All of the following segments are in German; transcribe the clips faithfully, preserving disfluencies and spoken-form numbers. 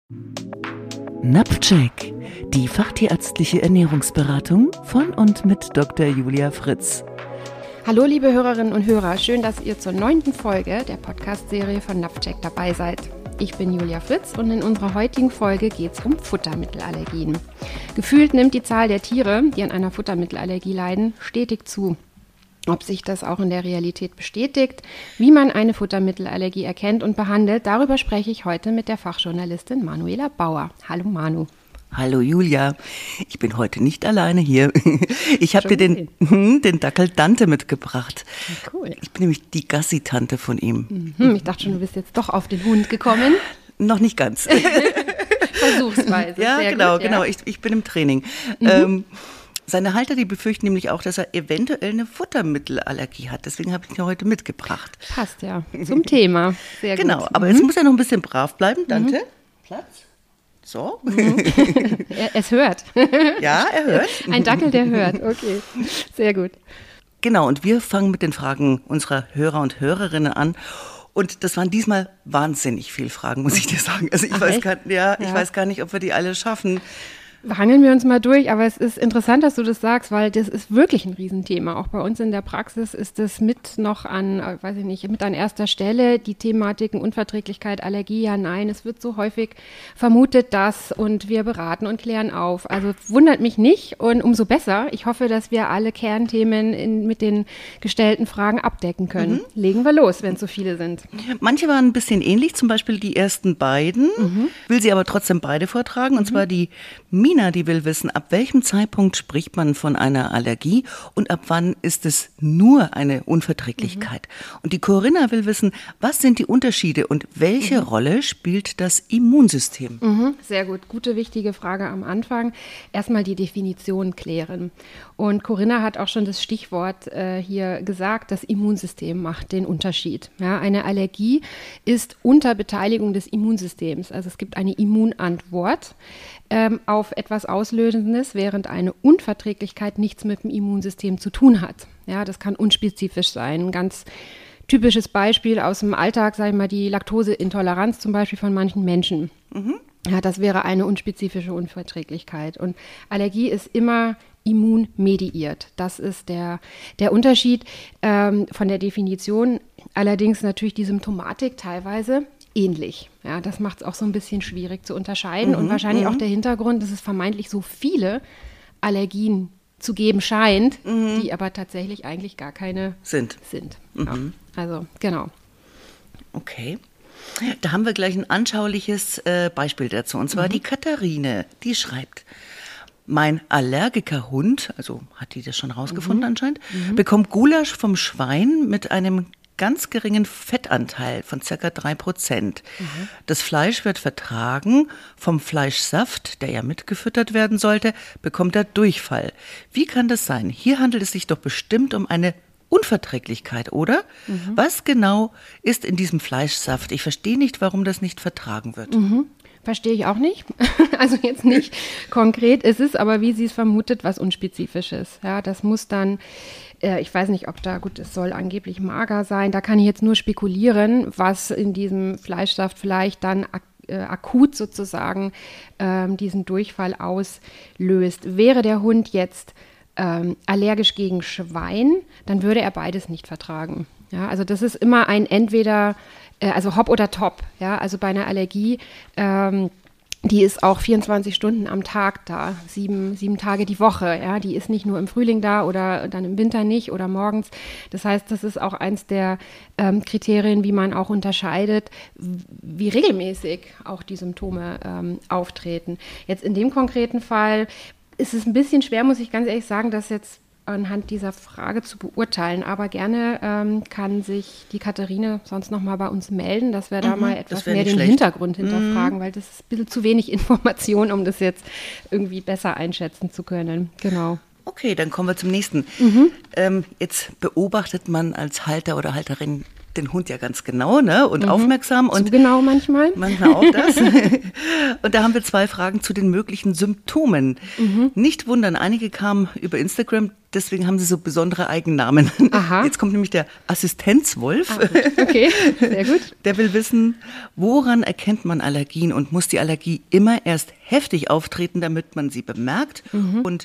Napfcheck, die fachtierärztliche Ernährungsberatung von und mit Doktor Julia Fritz. Hallo liebe Hörerinnen und Hörer, schön, dass ihr zur neunten Folge der Podcast-Serie von Napfcheck dabei seid. Ich bin Julia Fritz und in unserer heutigen Folge geht es um Futtermittelallergien. Gefühlt nimmt die Zahl der Tiere, die an einer Futtermittelallergie leiden, stetig zu. Ob sich das auch in der Realität bestätigt, wie man eine Futtermittelallergie erkennt und behandelt, darüber spreche ich heute mit der Fachjournalistin Manuela Bauer. Hallo Manu. Hallo Julia, ich bin heute nicht alleine hier. Ich habe dir den, den Dackel Dante mitgebracht. Cool. Ich bin nämlich die Gassi-Tante von ihm. Mhm, ich dachte schon, du bist jetzt doch auf den Hund gekommen. Noch nicht ganz. Versuchsweise. Ja, Sehr genau, gut, ja. genau. Ich, ich bin im Training. Mhm. Ähm, Seine Halter, die befürchten nämlich auch, dass er eventuell eine Futtermittelallergie hat. Deswegen habe ich ihn heute mitgebracht. Passt ja zum Thema. Sehr gut. Genau, aber jetzt muss er noch ein bisschen brav bleiben. Dante, mhm. Platz. So. Mhm. er, es hört. Ja, er hört. Ein Dackel, der hört. Okay, sehr gut. Genau, und wir fangen mit den Fragen unserer Hörer und Hörerinnen an. Und das waren diesmal wahnsinnig viele Fragen, muss ich dir sagen. Also ich, Ach, weiß echt? gar, ja, Ja. ich weiß gar nicht, ob wir die alle schaffen. Hangeln wir uns mal durch, aber es ist interessant, dass du das sagst, weil das ist wirklich ein Riesenthema. Auch bei uns in der Praxis ist das mit noch an, äh, weiß ich nicht, mit an erster Stelle, die Thematiken Unverträglichkeit, Allergie, ja, nein. Es wird so häufig vermutet, dass und wir beraten und klären auf. Also wundert mich nicht und umso besser. Ich hoffe, dass wir alle Kernthemen in, mit den gestellten Fragen abdecken können. Mhm. Legen wir los, wenn es so viele sind. Manche waren ein bisschen ähnlich, zum Beispiel die ersten beiden, mhm. will sie aber trotzdem beide vortragen, und mhm. zwar die Mina, die will wissen, ab welchem Zeitpunkt spricht man von einer Allergie und ab wann ist es nur eine Unverträglichkeit? Mhm. Und die Corinna will wissen, was sind die Unterschiede und welche mhm. Rolle spielt das Immunsystem? Mhm, sehr gut, gute, wichtige Frage am Anfang. Erstmal die Definition klären. Und Corinna hat auch schon das Stichwort äh, hier gesagt, das Immunsystem macht den Unterschied. Ja, eine Allergie ist unter Beteiligung des Immunsystems. Also es gibt eine Immunantwort ähm, auf etwas Auslösendes, während eine Unverträglichkeit nichts mit dem Immunsystem zu tun hat. Ja, das kann unspezifisch sein. Ein ganz typisches Beispiel aus dem Alltag, sage ich mal, die Laktoseintoleranz zum Beispiel von manchen Menschen. Mhm. Ja, das wäre eine unspezifische Unverträglichkeit. Und Allergie ist immer immunmediiert. Das ist der, der Unterschied ähm, von der Definition. Allerdings natürlich die Symptomatik teilweise ähnlich. Ja, das macht es auch so ein bisschen schwierig zu unterscheiden. Mhm, und wahrscheinlich mhm. auch der Hintergrund, dass es vermeintlich so viele Allergien zu geben scheint, mhm. die aber tatsächlich eigentlich gar keine sind. sind. Mhm. Ja, also, genau. Okay. Da haben wir gleich ein anschauliches äh, Beispiel dazu. Und zwar mhm. die Katharine, die schreibt: Mein Allergikerhund, also hat die das schon rausgefunden mhm. anscheinend, mhm. bekommt Gulasch vom Schwein mit einem ganz geringen Fettanteil von ca. drei Prozent. Mhm. Das Fleisch wird vertragen, vom Fleischsaft, der ja mitgefüttert werden sollte, bekommt er Durchfall. Wie kann das sein? Hier handelt es sich doch bestimmt um eine Unverträglichkeit, oder? Mhm. Was genau ist in diesem Fleischsaft? Ich verstehe nicht, warum das nicht vertragen wird. Mhm. Verstehe ich auch nicht. Also jetzt nicht konkret. Es ist aber, wie sie es vermutet, was Unspezifisches. Ja, das muss dann, äh, ich weiß nicht, ob da, gut, es soll angeblich mager sein. Da kann ich jetzt nur spekulieren, was in diesem Fleischsaft vielleicht dann ak- äh, akut sozusagen ähm, diesen Durchfall auslöst. Wäre der Hund jetzt ähm, allergisch gegen Schwein, dann würde er beides nicht vertragen. Ja, also das ist immer ein entweder Also Hop oder Top, ja, also bei einer Allergie, ähm, die ist auch vierundzwanzig Stunden am Tag da, sieben, sieben Tage die Woche, ja, die ist nicht nur im Frühling da oder dann im Winter nicht oder morgens. Das heißt, das ist auch eins der ähm, Kriterien, wie man auch unterscheidet, wie regelmäßig auch die Symptome ähm, auftreten. Jetzt in dem konkreten Fall ist es ein bisschen schwer, muss ich ganz ehrlich sagen, dass jetzt anhand dieser Frage zu beurteilen. Aber gerne ähm, kann sich die Katharine sonst noch mal bei uns melden, dass wir da mhm, mal etwas mehr den schlecht. Hintergrund hinterfragen, mhm. weil das ist ein bisschen zu wenig Information, um das jetzt irgendwie besser einschätzen zu können. Genau. Okay, dann kommen wir zum nächsten. Mhm. Ähm, jetzt beobachtet man als Halter oder Halterin den Hund ja ganz genau, ne? Und mhm. aufmerksam. Und so genau manchmal. Manchmal auch das. Und da haben wir zwei Fragen zu den möglichen Symptomen. Mhm. Nicht wundern, einige kamen über Instagram, deswegen haben sie so besondere Eigennamen. Aha. Jetzt kommt nämlich der Assistenzwolf. Ah, okay, sehr gut. Der will wissen, woran erkennt man Allergien und muss die Allergie immer erst heftig auftreten, damit man sie bemerkt? Mhm. Und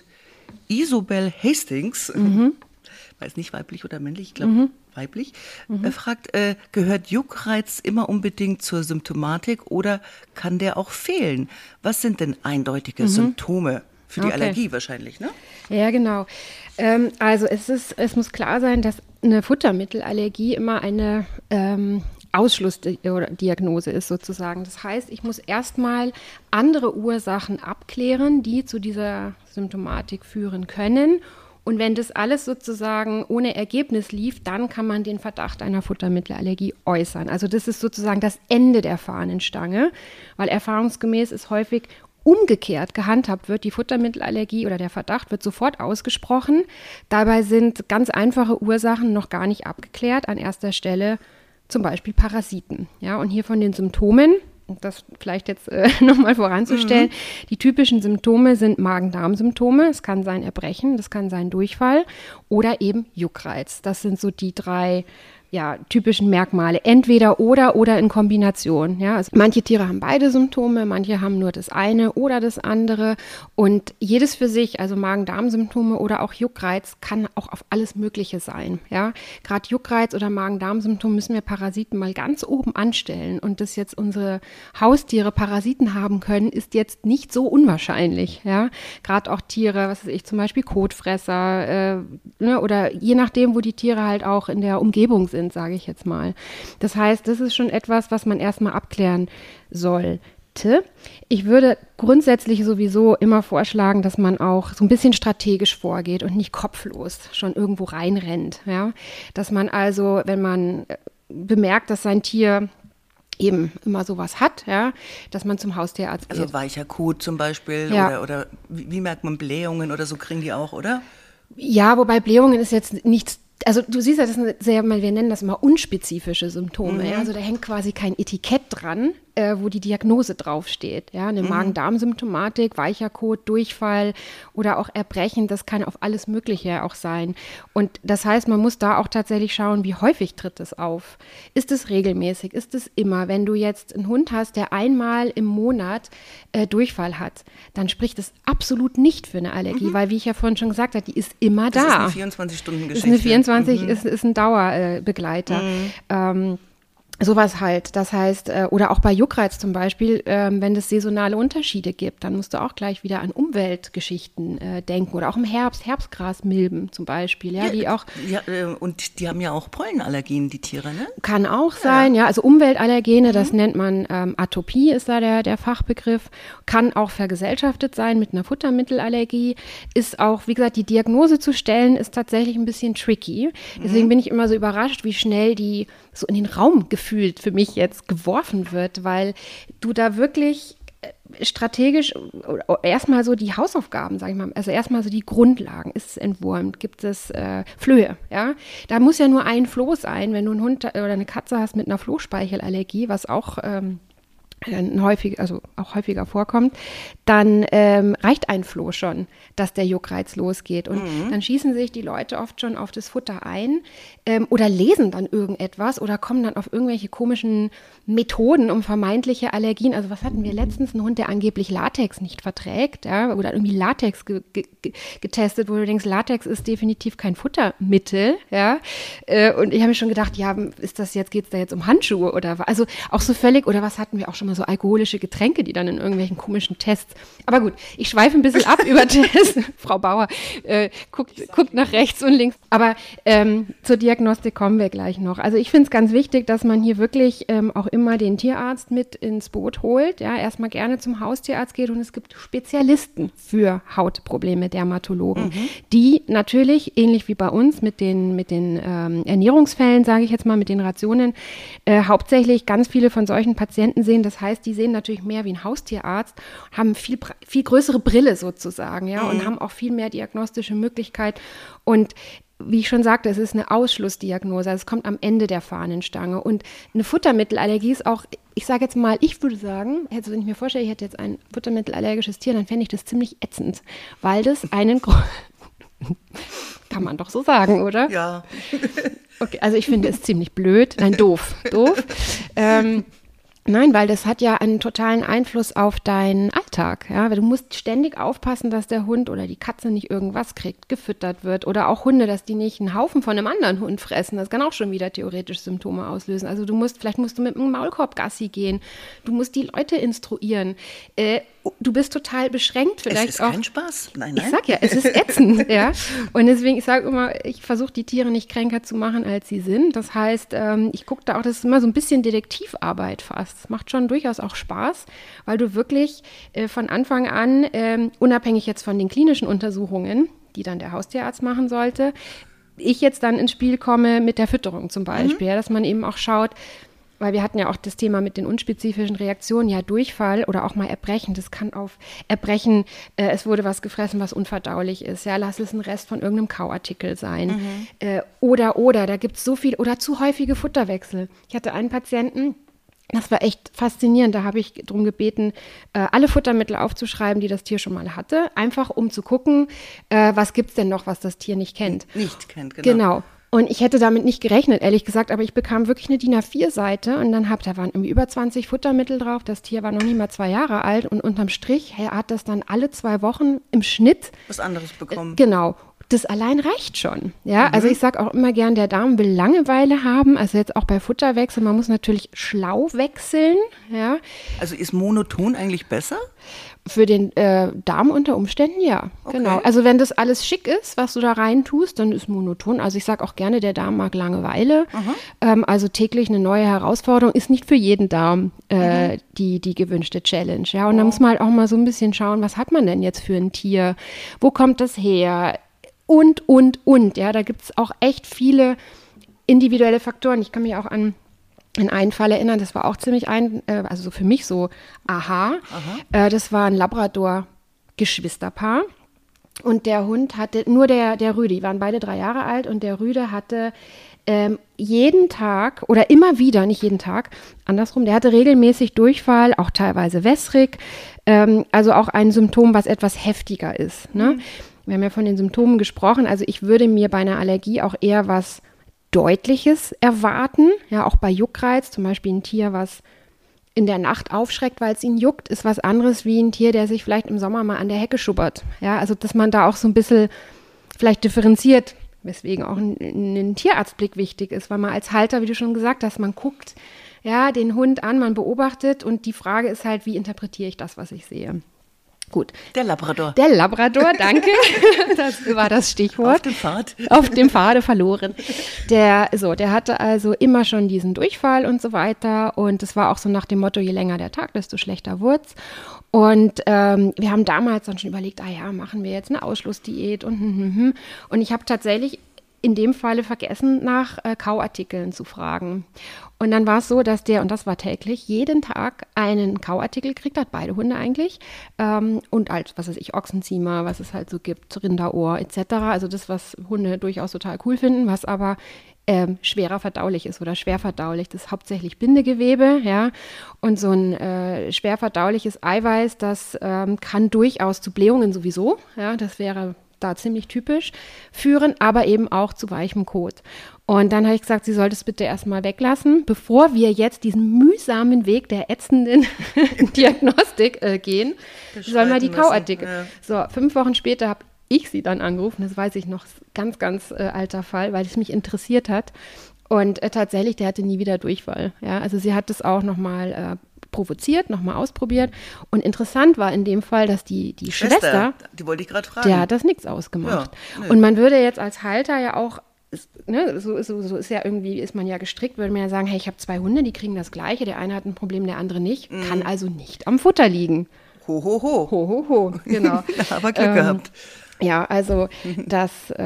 Isobel Hastings, mhm. weiß nicht weiblich oder männlich, ich glaube mhm. weiblich, mhm. fragt, äh, gehört Juckreiz immer unbedingt zur Symptomatik oder kann der auch fehlen? Was sind denn eindeutige mhm. Symptome? Für die okay. Allergie wahrscheinlich, ne? Ja, genau. Ähm, also es ist, es muss klar sein, dass eine Futtermittelallergie immer eine ähm, Ausschlussdiagnose ist sozusagen. Das heißt, ich muss erstmal andere Ursachen abklären, die zu dieser Symptomatik führen können. Und wenn das alles sozusagen ohne Ergebnis lief, dann kann man den Verdacht einer Futtermittelallergie äußern. Also das ist sozusagen das Ende der Fahnenstange, weil erfahrungsgemäß ist häufig umgekehrt gehandhabt wird. Die Futtermittelallergie oder der Verdacht wird sofort ausgesprochen. Dabei sind ganz einfache Ursachen noch gar nicht abgeklärt. An erster Stelle zum Beispiel Parasiten. Ja, und hier von den Symptomen, um das vielleicht jetzt äh, nochmal voranzustellen, mhm. die typischen Symptome sind Magen-Darm-Symptome. Es kann sein Erbrechen, das kann sein Durchfall oder eben Juckreiz. Das sind so die drei ja, typischen Merkmale, entweder oder oder in Kombination. Ja, also manche Tiere haben beide Symptome, manche haben nur das eine oder das andere und jedes für sich, also Magen-Darm-Symptome oder auch Juckreiz, kann auch auf alles Mögliche sein. Ja, gerade Juckreiz oder Magen-Darm-Symptome müssen wir Parasiten mal ganz oben anstellen und dass jetzt unsere Haustiere Parasiten haben können, ist jetzt nicht so unwahrscheinlich. Ja, gerade auch Tiere, was weiß ich, zum Beispiel Kotfresser äh, ne, oder je nachdem, wo die Tiere halt auch in der Umgebung sind, sage ich jetzt mal. Das heißt, das ist schon etwas, was man erstmal abklären sollte. Ich würde grundsätzlich sowieso immer vorschlagen, dass man auch so ein bisschen strategisch vorgeht und nicht kopflos schon irgendwo reinrennt. Ja? Dass man also, wenn man bemerkt, dass sein Tier eben immer sowas hat, ja, dass man zum Haustierarzt geht. Also weicher Kot zum Beispiel ja. oder, oder wie, wie merkt man Blähungen oder so, kriegen die auch, oder? Ja, wobei Blähungen ist jetzt nichts. Also du siehst ja, das sind sehr, wir nennen das immer unspezifische Symptome. Mhm. Ja? Also da hängt quasi kein Etikett dran, äh, wo die Diagnose draufsteht. Ja? Eine mhm. Magen-Darm-Symptomatik, weicher Kot, Durchfall oder auch Erbrechen, das kann auf alles Mögliche auch sein. Und das heißt, man muss da auch tatsächlich schauen, wie häufig tritt es auf. Ist es regelmäßig? Ist es immer? Wenn du jetzt einen Hund hast, der einmal im Monat äh, Durchfall hat, dann spricht es absolut nicht für eine Allergie, mhm. weil, wie ich ja vorhin schon gesagt habe, die ist immer das da. Das ist eine vierundzwanzig-Stunden-Geschichte. Ist eine vierundzwanzig, mhm. ist, ist ein Dauerbegleiter. Mhm. Ähm, Sowas halt, das heißt, äh, oder auch bei Juckreiz zum Beispiel, ähm, wenn es saisonale Unterschiede gibt, dann musst du auch gleich wieder an Umweltgeschichten äh, denken oder auch im Herbst, Herbstgrasmilben zum Beispiel, ja, ja die auch. Ja, äh, und die haben ja auch Pollenallergien, die Tiere, ne? Kann auch sein, ja, ja also Umweltallergene, mhm. das nennt man ähm, Atopie, ist da der, der Fachbegriff, kann auch vergesellschaftet sein mit einer Futtermittelallergie, ist auch, wie gesagt, die Diagnose zu stellen, ist tatsächlich ein bisschen tricky, deswegen mhm. bin ich immer so überrascht, wie schnell die so in den Raum gefühlt für mich jetzt geworfen wird, weil du da wirklich strategisch erstmal so die Hausaufgaben, sage ich mal, also erstmal so die Grundlagen, ist es entwurmt, gibt es äh, Flöhe, ja, da muss ja nur ein Floh sein, wenn du einen Hund oder eine Katze hast mit einer Flohspeichelallergie, was auch ähm, häufig, also auch häufiger vorkommt, dann ähm, reicht ein Floh schon, dass der Juckreiz losgeht. Und mhm. dann schießen sich die Leute oft schon auf das Futter ein ähm, oder lesen dann irgendetwas oder kommen dann auf irgendwelche komischen Methoden um vermeintliche Allergien. Also was hatten wir letztens? Ein Hund, der angeblich Latex nicht verträgt, ja, oder irgendwie Latex ge- ge- getestet, wo du denkst, Latex ist definitiv kein Futtermittel, ja. Äh, und ich habe mir schon gedacht, ja, ist das jetzt, geht es da jetzt um Handschuhe oder was? Also auch so völlig, oder was hatten wir auch schon mal so alkoholische Getränke, die dann in irgendwelchen komischen Tests. Aber gut, ich schweife ein bisschen ab über Tests. Frau Bauer äh, guckt, guckt nach rechts und links. Aber ähm, zur Diagnostik kommen wir gleich noch. Also ich finde es ganz wichtig, dass man hier wirklich ähm, auch immer den Tierarzt mit ins Boot holt. Ja, erstmal gerne zum Haustierarzt geht und es gibt Spezialisten für Hautprobleme, Dermatologen, mhm. die natürlich, ähnlich wie bei uns mit den, mit den ähm, Ernährungsfällen, sage ich jetzt mal, mit den Rationen, äh, hauptsächlich ganz viele von solchen Patienten sehen. Das heißt, die sehen natürlich mehr wie ein Haustierarzt, haben viel, viel größere Brille sozusagen, ja, mhm. und haben auch viel mehr diagnostische Möglichkeit. Und wie ich schon sagte, es ist eine Ausschlussdiagnose, also es kommt am Ende der Fahnenstange. Und eine Futtermittelallergie ist auch, ich sage jetzt mal, ich würde sagen, also wenn ich mir vorstelle, ich hätte jetzt ein futtermittelallergisches Tier, dann fände ich das ziemlich ätzend, weil das einen, kann man doch so sagen, oder? Ja. Okay, also ich finde es ziemlich blöd, nein, doof, doof. Ähm, Nein, weil das hat ja einen totalen Einfluss auf deinen Alltag. Ja? Du musst ständig aufpassen, dass der Hund oder die Katze nicht irgendwas kriegt, gefüttert wird. Oder auch Hunde, dass die nicht einen Haufen von einem anderen Hund fressen. Das kann auch schon wieder theoretisch Symptome auslösen. Also du musst, vielleicht musst du mit einem Maulkorb Gassi gehen. Du musst die Leute instruieren. Äh, du bist total beschränkt vielleicht es ist auch. Kein Spaß. Nein, nein. Ich sag ja, es ist ätzend. Ja? Und deswegen, ich sage immer, ich versuche die Tiere nicht kränker zu machen, als sie sind. Das heißt, ähm, ich gucke da auch, das ist immer so ein bisschen Detektivarbeit fast. Das macht schon durchaus auch Spaß, weil du wirklich äh, von Anfang an, ähm, unabhängig jetzt von den klinischen Untersuchungen, die dann der Haustierarzt machen sollte, ich jetzt dann ins Spiel komme mit der Fütterung zum Beispiel, mhm. ja, dass man eben auch schaut, weil wir hatten ja auch das Thema mit den unspezifischen Reaktionen, ja Durchfall oder auch mal Erbrechen, das kann auf Erbrechen, äh, es wurde was gefressen, was unverdaulich ist, ja, lass es ein Rest von irgendeinem Kauartikel sein, mhm. äh, oder, oder, da gibt es so viel, oder zu häufige Futterwechsel. Ich hatte einen Patienten, das war echt faszinierend. Da habe ich darum gebeten, äh, alle Futtermittel aufzuschreiben, die das Tier schon mal hatte, einfach um zu gucken, äh, was gibt es denn noch, was das Tier nicht kennt. Nicht kennt, genau. Genau. Und ich hätte damit nicht gerechnet, ehrlich gesagt, aber ich bekam wirklich eine D I N A vier Seite und dann hab, da waren irgendwie über zwanzig Futtermittel drauf. Das Tier war noch nicht mal zwei Jahre alt und unterm Strich, er hat das dann alle zwei Wochen im Schnitt was anderes bekommen. Äh, genau. Das allein reicht schon. Ja, mhm. Also ich sage auch immer gern, der Darm will Langeweile haben. Also jetzt auch bei Futterwechsel, man muss natürlich schlau wechseln. Ja. Also ist monoton eigentlich besser? Für den äh, Darm unter Umständen ja, okay. Genau. Also wenn das alles schick ist, was du da rein tust, dann ist monoton. Also ich sage auch gerne, der Darm mag Langeweile. Ähm, also täglich eine neue Herausforderung ist nicht für jeden Darm äh, mhm. die, die gewünschte Challenge. Ja, und oh. da muss man halt auch mal so ein bisschen schauen, was hat man denn jetzt für ein Tier? Wo kommt das her? Und, und, und. Ja, da gibt es auch echt viele individuelle Faktoren. Ich kann mich auch an in einen Fall erinnern, das war auch ziemlich ein, äh, also so für mich so, aha, aha. Äh, das war ein Labrador-Geschwisterpaar und der Hund hatte, nur der, der Rüde, die waren beide drei Jahre alt und der Rüde hatte ähm, jeden Tag oder immer wieder, nicht jeden Tag, andersrum, der hatte regelmäßig Durchfall, auch teilweise wässrig, ähm, also auch ein Symptom, was etwas heftiger ist. Ne? Mhm. Wir haben ja von den Symptomen gesprochen, also ich würde mir bei einer Allergie auch eher was Deutliches erwarten, ja, auch bei Juckreiz, zum Beispiel ein Tier, was in der Nacht aufschreckt, weil es ihn juckt, ist was anderes wie ein Tier, der sich vielleicht im Sommer mal an der Hecke schubbert. Ja, also dass man da auch so ein bisschen vielleicht differenziert, weswegen auch ein, ein Tierarztblick wichtig ist, weil man als Halter, wie du schon gesagt hast, man guckt ja den Hund an, man beobachtet und die Frage ist halt, wie interpretiere ich das, was ich sehe. Gut. Der Labrador. Der Labrador, danke. Das war das Stichwort. Auf dem Pfad. Auf dem Pfade verloren. Der, so, der hatte also immer schon diesen Durchfall und so weiter. Und es war auch so nach dem Motto, je länger der Tag, desto schlechter wird's. Und ähm, wir haben damals dann schon überlegt, ah ja, machen wir jetzt eine Ausschlussdiät und hm, hm, hm. Und ich habe tatsächlich in dem Falle vergessen, nach äh, Kauartikeln zu fragen. Und dann war es so, dass der, und das war täglich, jeden Tag einen Kauartikel gekriegt hat, beide Hunde eigentlich. Ähm, und als, was weiß ich, Ochsenziemer, was es halt so gibt, Rinderohr et cetera. Also das, was Hunde durchaus total cool finden, was aber ähm, schwerer verdaulich ist oder schwer verdaulich. Das ist hauptsächlich Bindegewebe, ja. Und so ein äh, schwer verdauliches Eiweiß, das ähm, kann durchaus zu Blähungen sowieso, ja, das wäre da ziemlich typisch, führen, aber eben auch zu weichem Kot. Und dann habe ich gesagt, sie sollte es bitte erstmal weglassen, bevor wir jetzt diesen mühsamen Weg der ätzenden Diagnostik äh, gehen, sollen wir die Kauartikel. Ja. So, fünf Wochen später habe ich sie dann angerufen, das weiß ich noch, ganz, ganz äh, alter Fall, weil es mich interessiert hat. Und äh, tatsächlich, der hatte nie wieder Durchfall. Ja? Also sie hat es auch nochmal äh, provoziert, nochmal ausprobiert. Und interessant war in dem Fall, dass die, die Schwester, Schwester, die wollte ich gerade fragen, der hat das nichts ausgemacht. Ja, und man würde jetzt als Halter ja auch, ne, so, so, so ist ja irgendwie, ist man ja gestrickt, würde man ja sagen, hey, ich habe zwei Hunde, die kriegen das Gleiche, der eine hat ein Problem, der andere nicht, mhm. kann also nicht am Futter liegen. Ho, ho, ho. Ho, ho, ho, genau. Aber Glück ähm, gehabt. Ja, also das, äh,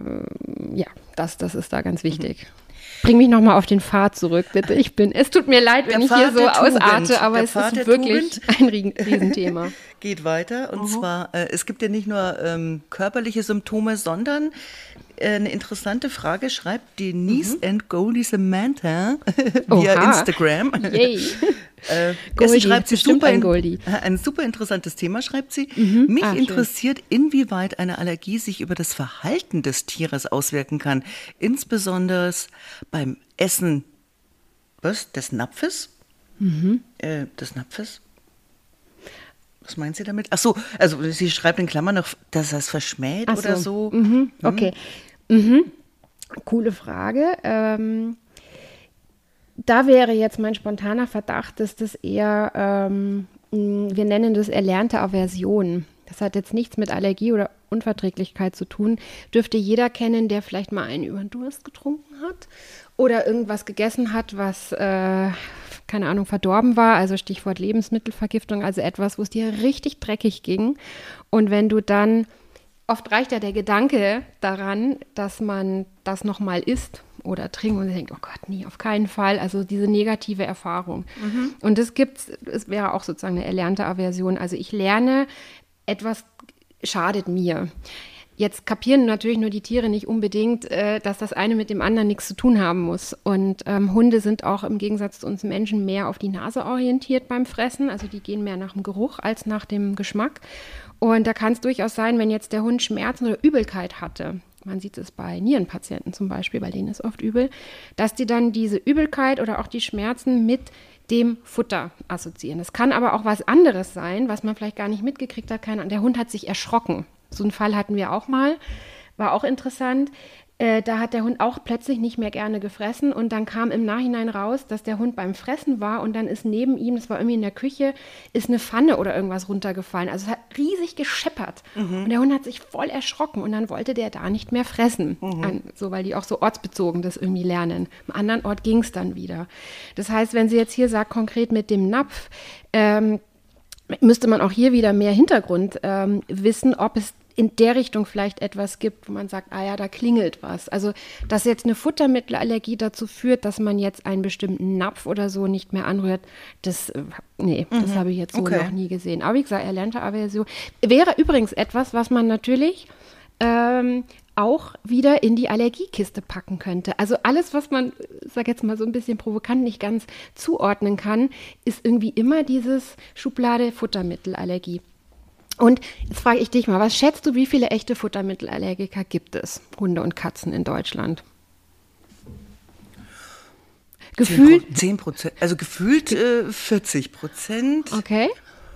ja, das, das ist da ganz wichtig. Mhm. Bring mich nochmal auf den Pfad zurück, bitte. Ich bin, es tut mir leid, wenn ich hier so ausarte, aber es ist wirklich ein Riesenthema. Geht weiter und uh-huh. zwar, äh, es gibt ja nicht nur ähm, körperliche Symptome, sondern äh, eine interessante Frage schreibt Denise mhm. and Goldie Samantha via Oha. Instagram. Yay. Äh, Goldie, schreibt sie bestimmt super, ein Goldie. Ein super interessantes Thema, schreibt sie. Mhm. Mich Ah, interessiert, inwieweit eine Allergie sich über das Verhalten des Tieres auswirken kann. Insbesondere beim Essen was, des Napfes. Mhm. Äh, des Napfes? Was meint sie damit? Ach so, also sie schreibt in Klammern noch, dass er es verschmäht Ach oder so. so. Mhm. Okay. Mhm. Coole Frage. Ähm, da wäre jetzt mein spontaner Verdacht, dass das eher, ähm, wir nennen das erlernte Aversion. Das hat jetzt nichts mit Allergie oder Unverträglichkeit zu tun. Dürfte jeder kennen, der vielleicht mal einen über den Durst getrunken hat oder irgendwas gegessen hat, was, äh, keine Ahnung, verdorben war. Also Stichwort Lebensmittelvergiftung, also etwas, wo es dir richtig dreckig ging. Und wenn du dann, oft reicht ja der Gedanke daran, dass man das nochmal isst oder trinkt und denkt, oh Gott, nie, auf keinen Fall. Also diese negative Erfahrung. Mhm. Und das gibt's, es wäre auch sozusagen eine erlernte Aversion. Also ich lerne, etwas schadet mir. Jetzt kapieren natürlich nur die Tiere nicht unbedingt, äh, dass das eine mit dem anderen nichts zu tun haben muss. Und ähm, Hunde sind auch im Gegensatz zu uns Menschen mehr auf die Nase orientiert beim Fressen. Also die gehen mehr nach dem Geruch als nach dem Geschmack. Und da kann es durchaus sein, wenn jetzt der Hund Schmerzen oder Übelkeit hatte, man sieht es bei Nierenpatienten zum Beispiel, bei denen ist oft übel, dass die dann diese Übelkeit oder auch die Schmerzen mit dem Futter assoziieren. Das kann aber auch was anderes sein, was man vielleicht gar nicht mitgekriegt hat. Keine, der Hund hat sich erschrocken. So einen Fall hatten wir auch mal, war auch interessant. Äh, da hat der Hund auch plötzlich nicht mehr gerne gefressen und dann kam im Nachhinein raus, dass der Hund beim Fressen war und dann ist neben ihm, das war irgendwie in der Küche, ist eine Pfanne oder irgendwas runtergefallen. Also es hat riesig gescheppert mhm. und der Hund hat sich voll erschrocken und dann wollte der da nicht mehr fressen. Mhm. An, so, weil die auch so ortsbezogen das irgendwie lernen. Am anderen Ort ging es dann wieder. Das heißt, wenn sie jetzt hier sagt, konkret mit dem Napf, ähm, müsste man auch hier wieder mehr Hintergrund ähm, wissen, ob es in der Richtung vielleicht etwas gibt, wo man sagt, ah ja, da klingelt was. Also, dass jetzt eine Futtermittelallergie dazu führt, dass man jetzt einen bestimmten Napf oder so nicht mehr anrührt, das, nee, mhm. das habe ich jetzt so okay. noch nie gesehen. Aber wie gesagt, erlernte Aversion wäre übrigens etwas, was man natürlich ähm, auch wieder in die Allergiekiste packen könnte. Also alles, was man, sag jetzt mal so ein bisschen provokant, nicht ganz zuordnen kann, ist irgendwie immer dieses Schublade Futtermittelallergie. Und jetzt frage ich dich mal, was schätzt du, wie viele echte Futtermittelallergiker gibt es, Hunde und Katzen in Deutschland? Gefühlt? zehn Prozent, also gefühlt äh, vierzig Prozent. Okay.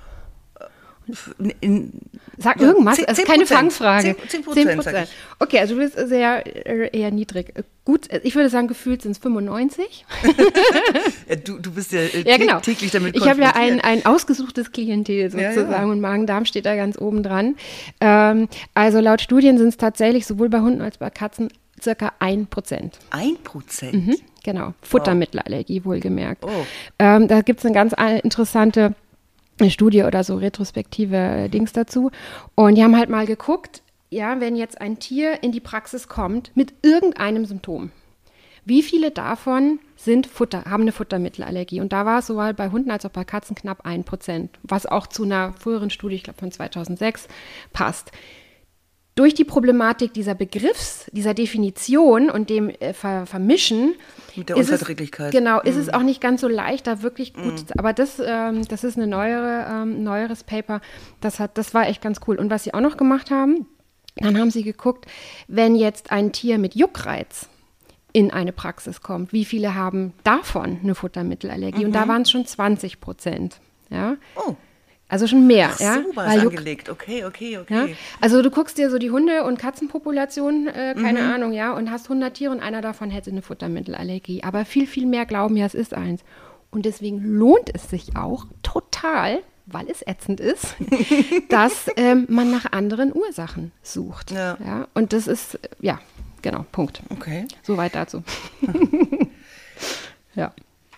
In, Sag ja, irgendwas, zehn, es ist keine Fangfrage. zehn Prozent. Okay, also du bist sehr äh, eher niedrig. Gut, ich würde sagen, gefühlt sind es fünfundneunzig. ja, du, du bist ja, äh, ja genau. täglich damit ich konfrontiert. Ich habe ja ein, ein ausgesuchtes Klientel sozusagen ja, ja. und Magen-Darm steht da ganz oben dran. Ähm, also laut Studien sind es tatsächlich sowohl bei Hunden als bei Katzen circa ein Prozent. Ein Prozent? Mhm, genau, Futtermittelallergie wohlgemerkt. Oh. Ähm, da gibt es eine ganz interessante eine Studie oder so retrospektive äh, Dings dazu. Und die haben halt mal geguckt, ja, wenn jetzt ein Tier in die Praxis kommt mit irgendeinem Symptom, wie viele davon sind Futter, haben eine Futtermittelallergie? Und da war es sowohl bei Hunden als auch bei Katzen knapp ein Prozent, was auch zu einer früheren Studie, ich glaube von zweitausendsechs, passt. Durch die Problematik dieser Begriffs, dieser Definition und dem äh, Ver- Vermischen mit der Unverträglichkeit. Es, genau, ist mm. es auch nicht ganz so leicht, da wirklich gut, mm. aber das, ähm, das ist eine neuere, ähm, neueres Paper, das, hat, das war echt ganz cool. Und was sie auch noch gemacht haben, dann haben sie geguckt, wenn jetzt ein Tier mit Juckreiz in eine Praxis kommt, wie viele haben davon eine Futtermittelallergie? Mhm. Und da waren es schon zwanzig Prozent. Ja? Oh. Also schon mehr. Ach so, ja? war es angelegt. Okay, okay, okay. Ja? Also du guckst dir so die Hunde- und Katzenpopulation, äh, keine mhm. Ahnung, ja, und hast hundert Tiere und einer davon hätte eine Futtermittelallergie. Aber viel, viel mehr glauben ja, es ist eins. Und deswegen lohnt es sich auch total, weil es ätzend ist, dass ähm, man nach anderen Ursachen sucht. Ja. Ja? Und das ist, ja, genau, Punkt. Okay. Soweit dazu. ja.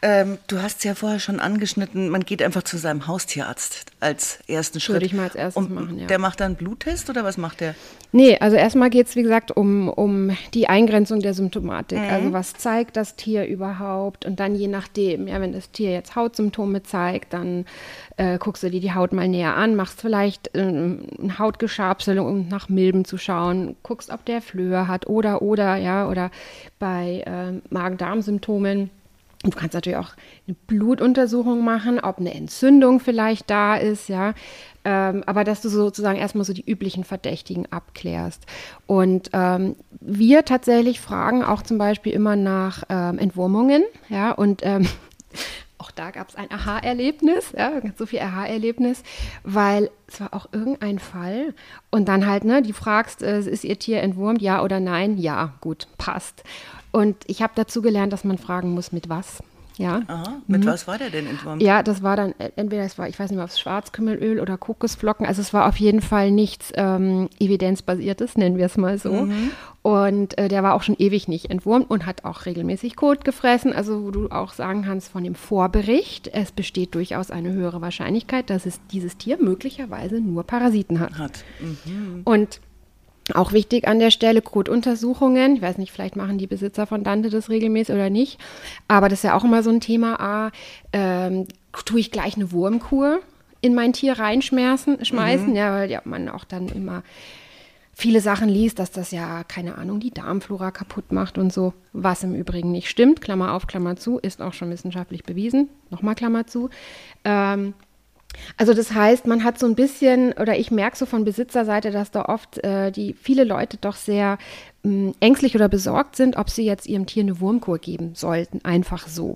Ähm, du hast es ja vorher schon angeschnitten, man geht einfach zu seinem Haustierarzt als ersten Schritt. Würde ich mal als erstes Und machen, ja. Der macht dann einen Bluttest oder was macht der? Nee, also erstmal geht es, wie gesagt, um, um die Eingrenzung der Symptomatik. Mhm. Also was zeigt das Tier überhaupt? Und dann je nachdem, ja, wenn das Tier jetzt Hautsymptome zeigt, dann äh, guckst du dir die Haut mal näher an, machst vielleicht äh, ein Hautgeschabsel, um nach Milben zu schauen, guckst, ob der Flöhe hat oder, oder, ja, oder bei äh, Magen-Darm-Symptomen. Du kannst natürlich auch eine Blutuntersuchung machen, ob eine Entzündung vielleicht da ist, ja. Ähm, aber dass du sozusagen erstmal so die üblichen Verdächtigen abklärst. Und ähm, wir tatsächlich fragen auch zum Beispiel immer nach ähm, Entwurmungen, ja, und ähm, auch da gab es ein Aha-Erlebnis, ja, so viel Aha-Erlebnis, weil es war auch irgendein Fall und dann halt, ne, die fragst, äh, ist ihr Tier entwurmt, ja oder nein? Ja, gut, passt. Und ich habe dazu gelernt, dass man fragen muss, mit was. Ja. Aha, mit mhm. was war der denn entwurmt? Ja, das war dann, entweder es war, ich weiß nicht mehr, ob es Schwarzkümmelöl oder Kokosflocken, also es war auf jeden Fall nichts ähm, evidenzbasiertes, nennen wir es mal so. Mhm. Und äh, der war auch schon ewig nicht entwurmt und hat auch regelmäßig Kot gefressen, also wo du auch sagen kannst von dem Vorbericht, es besteht durchaus eine höhere Wahrscheinlichkeit, dass es dieses Tier möglicherweise nur Parasiten hat. hat. Mhm. Und auch wichtig an der Stelle, Kotuntersuchungen. Ich weiß nicht, vielleicht machen die Besitzer von Dante das regelmäßig oder nicht. Aber das ist ja auch immer so ein Thema. A, ähm, tue ich gleich eine Wurmkur in mein Tier reinschmeißen, schmeißen, mhm. ja, weil ja, man auch dann immer viele Sachen liest, dass das ja, keine Ahnung, die Darmflora kaputt macht und so. Was im Übrigen nicht stimmt. Klammer auf, Klammer zu, ist auch schon wissenschaftlich bewiesen. Nochmal Klammer zu. Ähm, Also das heißt, man hat so ein bisschen, oder ich merke so von Besitzerseite, dass da oft äh, die viele Leute doch sehr mh, ängstlich oder besorgt sind, ob sie jetzt ihrem Tier eine Wurmkur geben sollten, einfach so.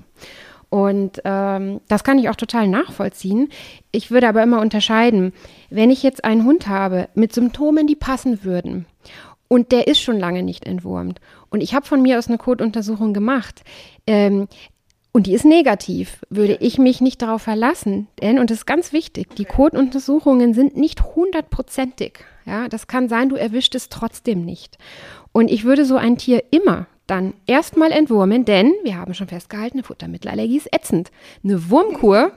Und ähm, das kann ich auch total nachvollziehen. Ich würde aber immer unterscheiden, wenn ich jetzt einen Hund habe mit Symptomen, die passen würden und der ist schon lange nicht entwurmt und ich habe von mir aus eine Kotuntersuchung gemacht, ähm, und die ist negativ, würde ich mich nicht darauf verlassen. Denn, und das ist ganz wichtig, die Kotuntersuchungen sind nicht hundertprozentig. Ja, das kann sein, du erwischt es trotzdem nicht. Und ich würde so ein Tier immer dann erstmal entwurmen, denn wir haben schon festgehalten, eine Futtermittelallergie ist ätzend. Eine Wurmkur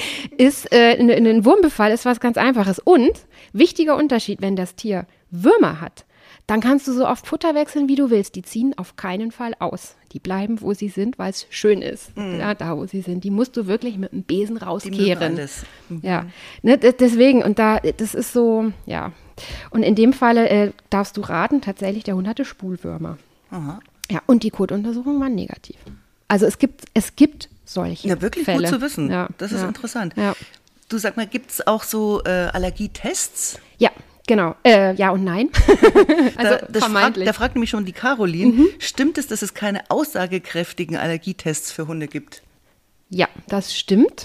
ist, äh, eine, ein Wurmbefall ist was ganz Einfaches. Und wichtiger Unterschied, wenn das Tier Würmer hat, dann kannst du so oft Futter wechseln, wie du willst. Die ziehen auf keinen Fall aus. Die bleiben, wo sie sind, weil es schön ist. Mm. Ja, da, wo sie sind. Die musst du wirklich mit dem Besen rauskehren. Alles. Mhm. Ja, ne, deswegen. Und da, das ist so, ja. Und in dem Falle äh, darfst du raten, tatsächlich, der Hund hatte Spulwürmer. Aha. Ja, und die Kotuntersuchungen waren negativ. Also es gibt, es gibt solche Ja, wirklich Fälle. Gut zu wissen. Ja, das ist ja. interessant. Ja. Du, sag mal, gibt es auch so äh, Allergietests? Ja. Genau, äh, ja und nein. also da, das fragt, da fragt nämlich schon die Caroline, mhm. stimmt es, dass es keine aussagekräftigen Allergietests für Hunde gibt? Ja, das stimmt.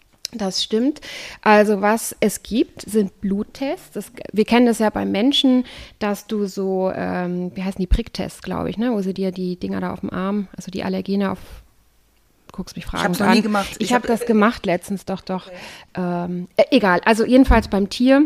Das stimmt. Also was es gibt, sind Bluttests. Das, wir kennen das ja beim Menschen, dass du so, ähm, wie heißen die, Pricktests, glaube ich, ne? Wo sie dir die Dinger da auf dem Arm, also die Allergene auf, guckst mich fragend an. Ich habe es noch nie gemacht. Ich, ich habe hab das gemacht letztens, doch, doch. Okay. Ähm, äh, egal, also jedenfalls beim Tier.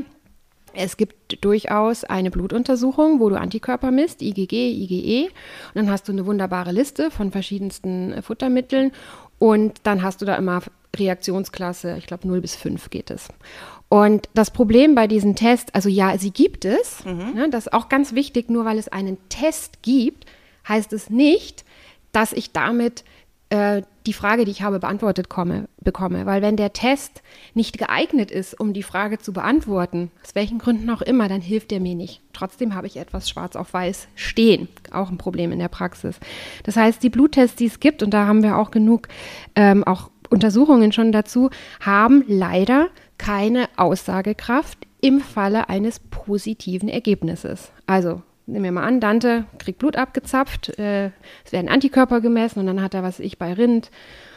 Es gibt durchaus eine Blutuntersuchung, wo du Antikörper misst, I G G, I G E. Und dann hast du eine wunderbare Liste von verschiedensten äh, Futtermitteln. Und dann hast du da immer Reaktionsklasse, ich glaube null bis fünf geht es. Und das Problem bei diesen Tests, also ja, sie gibt es. Mhm. Ne, das ist auch ganz wichtig, nur weil es einen Test gibt, heißt es nicht, dass ich damit äh, die Frage, die ich habe, beantwortet komme, bekomme. Weil wenn der Test nicht geeignet ist, um die Frage zu beantworten, aus welchen Gründen auch immer, dann hilft er mir nicht. Trotzdem habe ich etwas schwarz auf weiß stehen. Auch ein Problem in der Praxis. Das heißt, die Bluttests, die es gibt, und da haben wir auch genug ähm, auch Untersuchungen schon dazu, haben leider keine Aussagekraft im Falle eines positiven Ergebnisses. Also nehmen wir mal an, Dante kriegt Blut abgezapft, äh, es werden Antikörper gemessen und dann hat er, was ich bei Rind,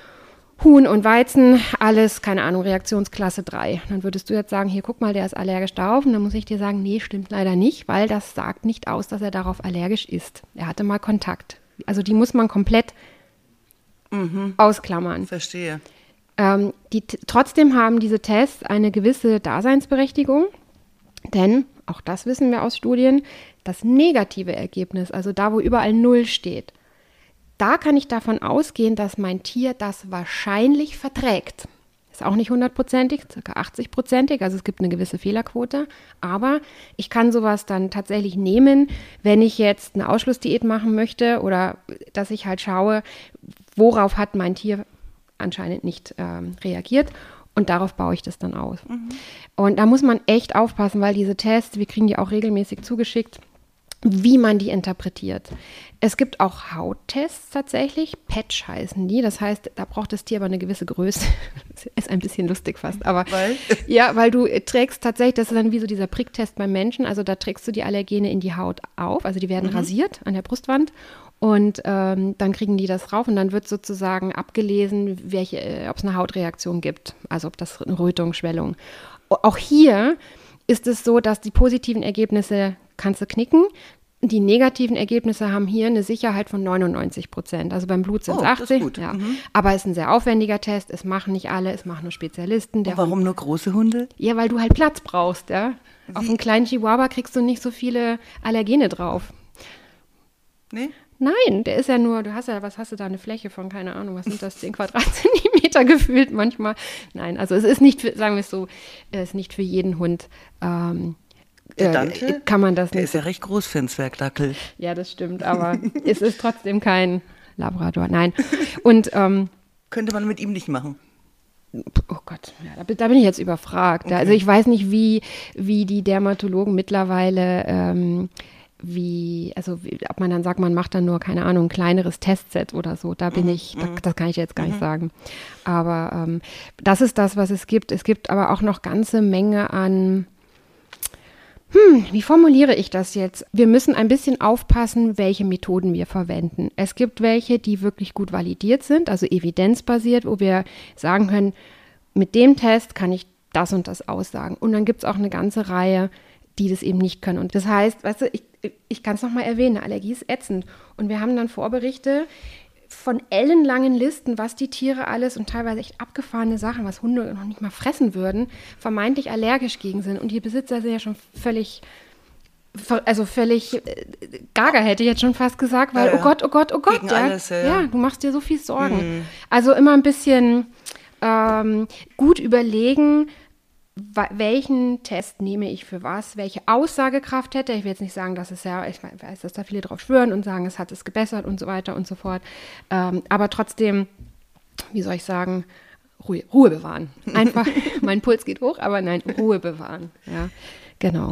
Huhn und Weizen, alles, keine Ahnung, Reaktionsklasse drei. Dann würdest du jetzt sagen, hier, guck mal, der ist allergisch darauf. Und dann muss ich dir sagen, nee, stimmt leider nicht, weil das sagt nicht aus, dass er darauf allergisch ist. Er hatte mal Kontakt. Also die muss man komplett mhm. ausklammern. Verstehe. Ähm, die, trotzdem haben diese Tests eine gewisse Daseinsberechtigung, denn, auch das wissen wir aus Studien, das negative Ergebnis, also da, wo überall Null steht, da kann ich davon ausgehen, dass mein Tier das wahrscheinlich verträgt. Ist auch nicht hundertprozentig, circa achtzig-prozentig, also es gibt eine gewisse Fehlerquote. Aber ich kann sowas dann tatsächlich nehmen, wenn ich jetzt eine Ausschlussdiät machen möchte oder dass ich halt schaue, worauf hat mein Tier anscheinend nicht ähm, reagiert. Und darauf baue ich das dann aus. Mhm. Und da muss man echt aufpassen, weil diese Tests, wir kriegen die auch regelmäßig zugeschickt, wie man die interpretiert. Es gibt auch Hauttests tatsächlich, Patch heißen die. Das heißt, da braucht das Tier aber eine gewisse Größe. Ist ein bisschen lustig fast, aber weil? Ja, weil du trägst tatsächlich, das ist dann wie so dieser Pricktest beim Menschen, also da trägst du die Allergene in die Haut auf, also die werden mhm. rasiert an der Brustwand und ähm, dann kriegen die das rauf und dann wird sozusagen abgelesen, welche, äh, ob es eine Hautreaktion gibt, also ob das eine Rötung, Schwellung. Auch hier ist es so, dass die positiven Ergebnisse kannst du knicken. Die negativen Ergebnisse haben hier eine Sicherheit von neunundneunzig Prozent. Also beim Blut sind es oh, achtzig. Gut. Ja. Mhm. Aber es ist ein sehr aufwendiger Test. Es machen nicht alle, es machen nur Spezialisten. Der warum Hund, nur große Hunde? Ja, weil du halt Platz brauchst. Ja. Auf einen kleinen Chihuahua kriegst du nicht so viele Allergene drauf. Nee? Nein, der ist ja nur, du hast ja, was hast du da, eine Fläche von, keine Ahnung, was sind das, zehn Quadratzentimeter gefühlt manchmal. Nein, also es ist nicht, für, sagen wir es so, es ist nicht für jeden Hund, ähm, Der Dante, äh, kann man das der nicht. ist ja recht groß für einen Zwergdackel. Ja, das stimmt, aber es ist trotzdem kein Labrador, nein. Und ähm, könnte man mit ihm nicht machen. Oh Gott, ja, da, da bin ich jetzt überfragt. Okay. Also ich weiß nicht, wie, wie die Dermatologen mittlerweile, ähm, wie, also wie, ob man dann sagt, man macht dann nur, keine Ahnung, ein kleineres Testset oder so. Da bin mhm. ich, da, das kann ich jetzt gar mhm. nicht sagen. Aber ähm, das ist das, was es gibt. Es gibt aber auch noch ganze Menge an Hm, wie formuliere ich das jetzt? Wir müssen ein bisschen aufpassen, welche Methoden wir verwenden. Es gibt welche, die wirklich gut validiert sind, also evidenzbasiert, wo wir sagen können, mit dem Test kann ich das und das aussagen. Und dann gibt es auch eine ganze Reihe, die das eben nicht können. Und das heißt, weißt du, ich, ich kann es nochmal erwähnen, eine Allergie ist ätzend. Und wir haben dann Vorberichte von ellenlangen Listen, was die Tiere alles und teilweise echt abgefahrene Sachen, was Hunde noch nicht mal fressen würden, vermeintlich allergisch gegen sind. Und die Besitzer sind ja schon völlig, also völlig äh, gaga, hätte ich jetzt schon fast gesagt, weil, ja, ja. oh Gott, oh Gott, oh Gott. Gegen ja, alles, ja, ja, du machst dir so viel Sorgen. Hm. Also immer ein bisschen ähm, gut überlegen, welchen Test nehme ich für was, welche Aussagekraft hätte. Ich will jetzt nicht sagen, dass es ja, ich weiß, dass da viele drauf schwören und sagen, es hat es gebessert und so weiter und so fort. Ähm, aber trotzdem, wie soll ich sagen, Ruhe, Ruhe bewahren. Einfach, mein Puls geht hoch, aber nein, Ruhe bewahren. Ja, genau.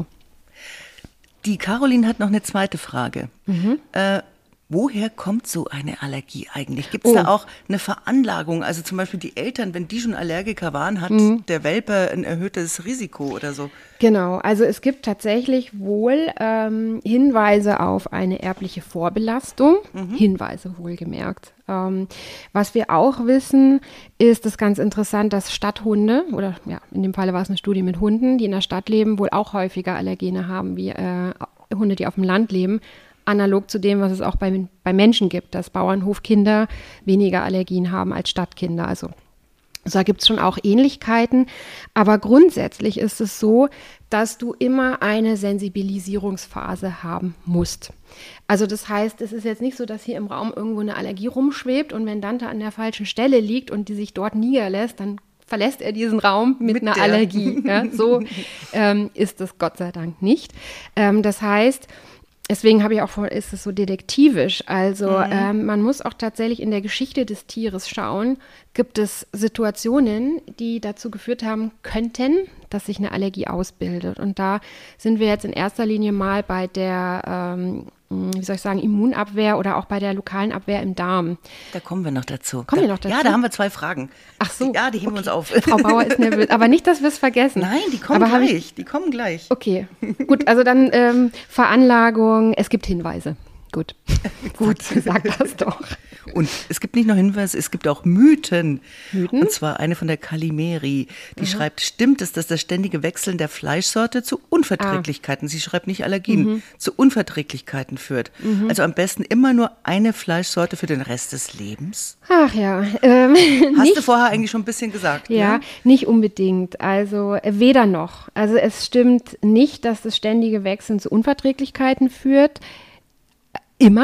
Die Caroline hat noch eine zweite Frage. Mhm. Äh, Woher kommt so eine Allergie eigentlich? Gibt es oh. da auch eine Veranlagung? Also zum Beispiel die Eltern, wenn die schon Allergiker waren, hat mhm. der Welpe ein erhöhtes Risiko oder so? Genau, also es gibt tatsächlich wohl ähm, Hinweise auf eine erbliche Vorbelastung. Mhm. Hinweise wohlgemerkt. Ähm, was wir auch wissen, ist das ganz interessant, dass Stadthunde, oder ja, in dem Falle war es eine Studie mit Hunden, die in der Stadt leben, wohl auch häufiger Allergene haben wie äh, Hunde, die auf dem Land leben. Analog zu dem, was es auch bei, bei Menschen gibt, dass Bauernhofkinder weniger Allergien haben als Stadtkinder. Also, also da gibt es schon auch Ähnlichkeiten. Aber grundsätzlich ist es so, dass du immer eine Sensibilisierungsphase haben musst. Also das heißt, es ist jetzt nicht so, dass hier im Raum irgendwo eine Allergie rumschwebt und wenn Dante an der falschen Stelle liegt und die sich dort niederlässt, dann verlässt er diesen Raum mit, mit einer der. Allergie. Ja, so ähm, ist es Gott sei Dank nicht. Ähm, das heißt, deswegen habe ich auch vor, ist es so detektivisch. Also mhm. ähm, man muss auch tatsächlich in der Geschichte des Tieres schauen, gibt es Situationen, die dazu geführt haben könnten, dass sich eine Allergie ausbildet. Und da sind wir jetzt in erster Linie mal bei der, ähm, wie soll ich sagen, Immunabwehr oder auch bei der lokalen Abwehr im Darm. Da kommen wir noch dazu. Kommen wir noch dazu? Ja, da haben wir zwei Fragen. Ach so. Ja, die heben okay. wir uns auf. Frau Bauer ist nervös. Aber nicht, dass wir es vergessen. Nein, die kommen Aber gleich. Ich, die kommen gleich. Okay, gut. Also dann ähm, Veranlagung. Es gibt Hinweise. Gut, gut, sag das doch. Und es gibt nicht nur Hinweise, es gibt auch Mythen. Mythen? Und zwar eine von der Calimeri. Die mhm. schreibt, stimmt es, dass das ständige Wechseln der Fleischsorte zu Unverträglichkeiten, ah. sie schreibt nicht Allergien, mhm. zu Unverträglichkeiten führt. Mhm. Also am besten immer nur eine Fleischsorte für den Rest des Lebens? Ach ja. Ähm, Hast nicht, du vorher eigentlich schon ein bisschen gesagt? Ja, ne? Nicht unbedingt. Also äh, weder noch. Also es stimmt nicht, dass das ständige Wechseln zu Unverträglichkeiten führt. Immer,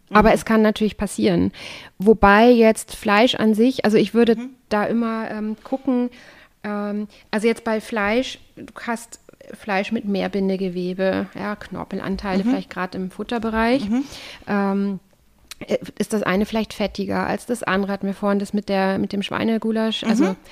Aber mhm. es kann natürlich passieren. Wobei jetzt Fleisch an sich, also ich würde mhm. da immer ähm, gucken, ähm, also jetzt bei Fleisch, du hast Fleisch mit Mehrbindegewebe, ja, Knorpelanteile mhm. vielleicht gerade im Futterbereich. Mhm. Ähm, ist das eine vielleicht fettiger als das andere? Hatten wir vorhin das mit, der, mit dem Schweinegulasch, also mhm.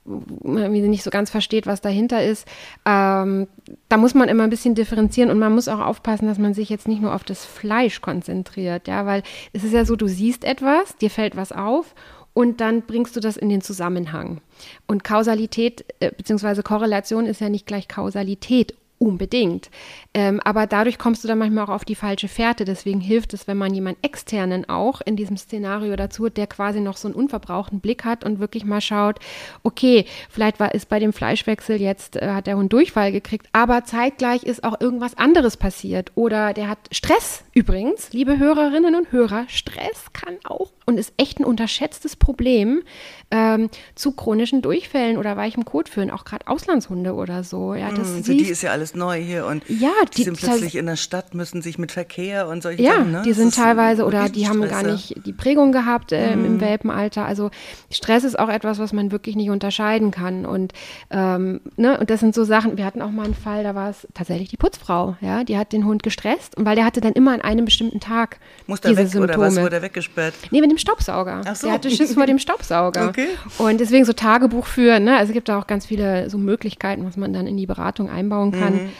man nicht so ganz versteht, was dahinter ist. Ähm, da muss man immer ein bisschen differenzieren und man muss auch aufpassen, dass man sich jetzt nicht nur auf das Fleisch konzentriert, ja, weil es ist ja so, du siehst etwas, dir fällt was auf und dann bringst du das in den Zusammenhang. Und Kausalität äh, bzw. Korrelation ist ja nicht gleich Kausalität unbedingt. Ähm, aber dadurch kommst du dann manchmal auch auf die falsche Fährte. Deswegen hilft es, wenn man jemanden externen auch in diesem Szenario dazu hat, der quasi noch so einen unverbrauchten Blick hat und wirklich mal schaut, okay, vielleicht war ist bei dem Fleischwechsel jetzt, äh, hat der Hund Durchfall gekriegt, aber zeitgleich ist auch irgendwas anderes passiert. Oder der hat Stress übrigens, liebe Hörerinnen und Hörer, Stress kann auch und ist echt ein unterschätztes Problem ähm, zu chronischen Durchfällen oder weichem Kot führen, auch gerade Auslandshunde oder so. Ja, das mm, für die ist ja alles neu hier und ja, die, die sind plötzlich in der Stadt, müssen sich mit Verkehr und solche ja, Sachen. Ja, die sind teilweise oder die haben gar nicht die Prägung gehabt äh, mm. im Welpenalter. Also Stress ist auch etwas, was man wirklich nicht unterscheiden kann. Und, ähm, ne, und das sind so Sachen, wir hatten auch mal einen Fall, da war es tatsächlich die Putzfrau, ja, die hat den Hund gestresst und weil der hatte dann immer an einem bestimmten Tag Muss der diese weg Symptome. Oder was wurde er weggesperrt? Nee, mit dem Staubsauger. Ach so. Der hatte Schiss vor dem Staubsauger. Okay. Und deswegen so Tagebuch führen, ne? Also es gibt da auch ganz viele so Möglichkeiten, was man dann in die Beratung einbauen kann. Mhm.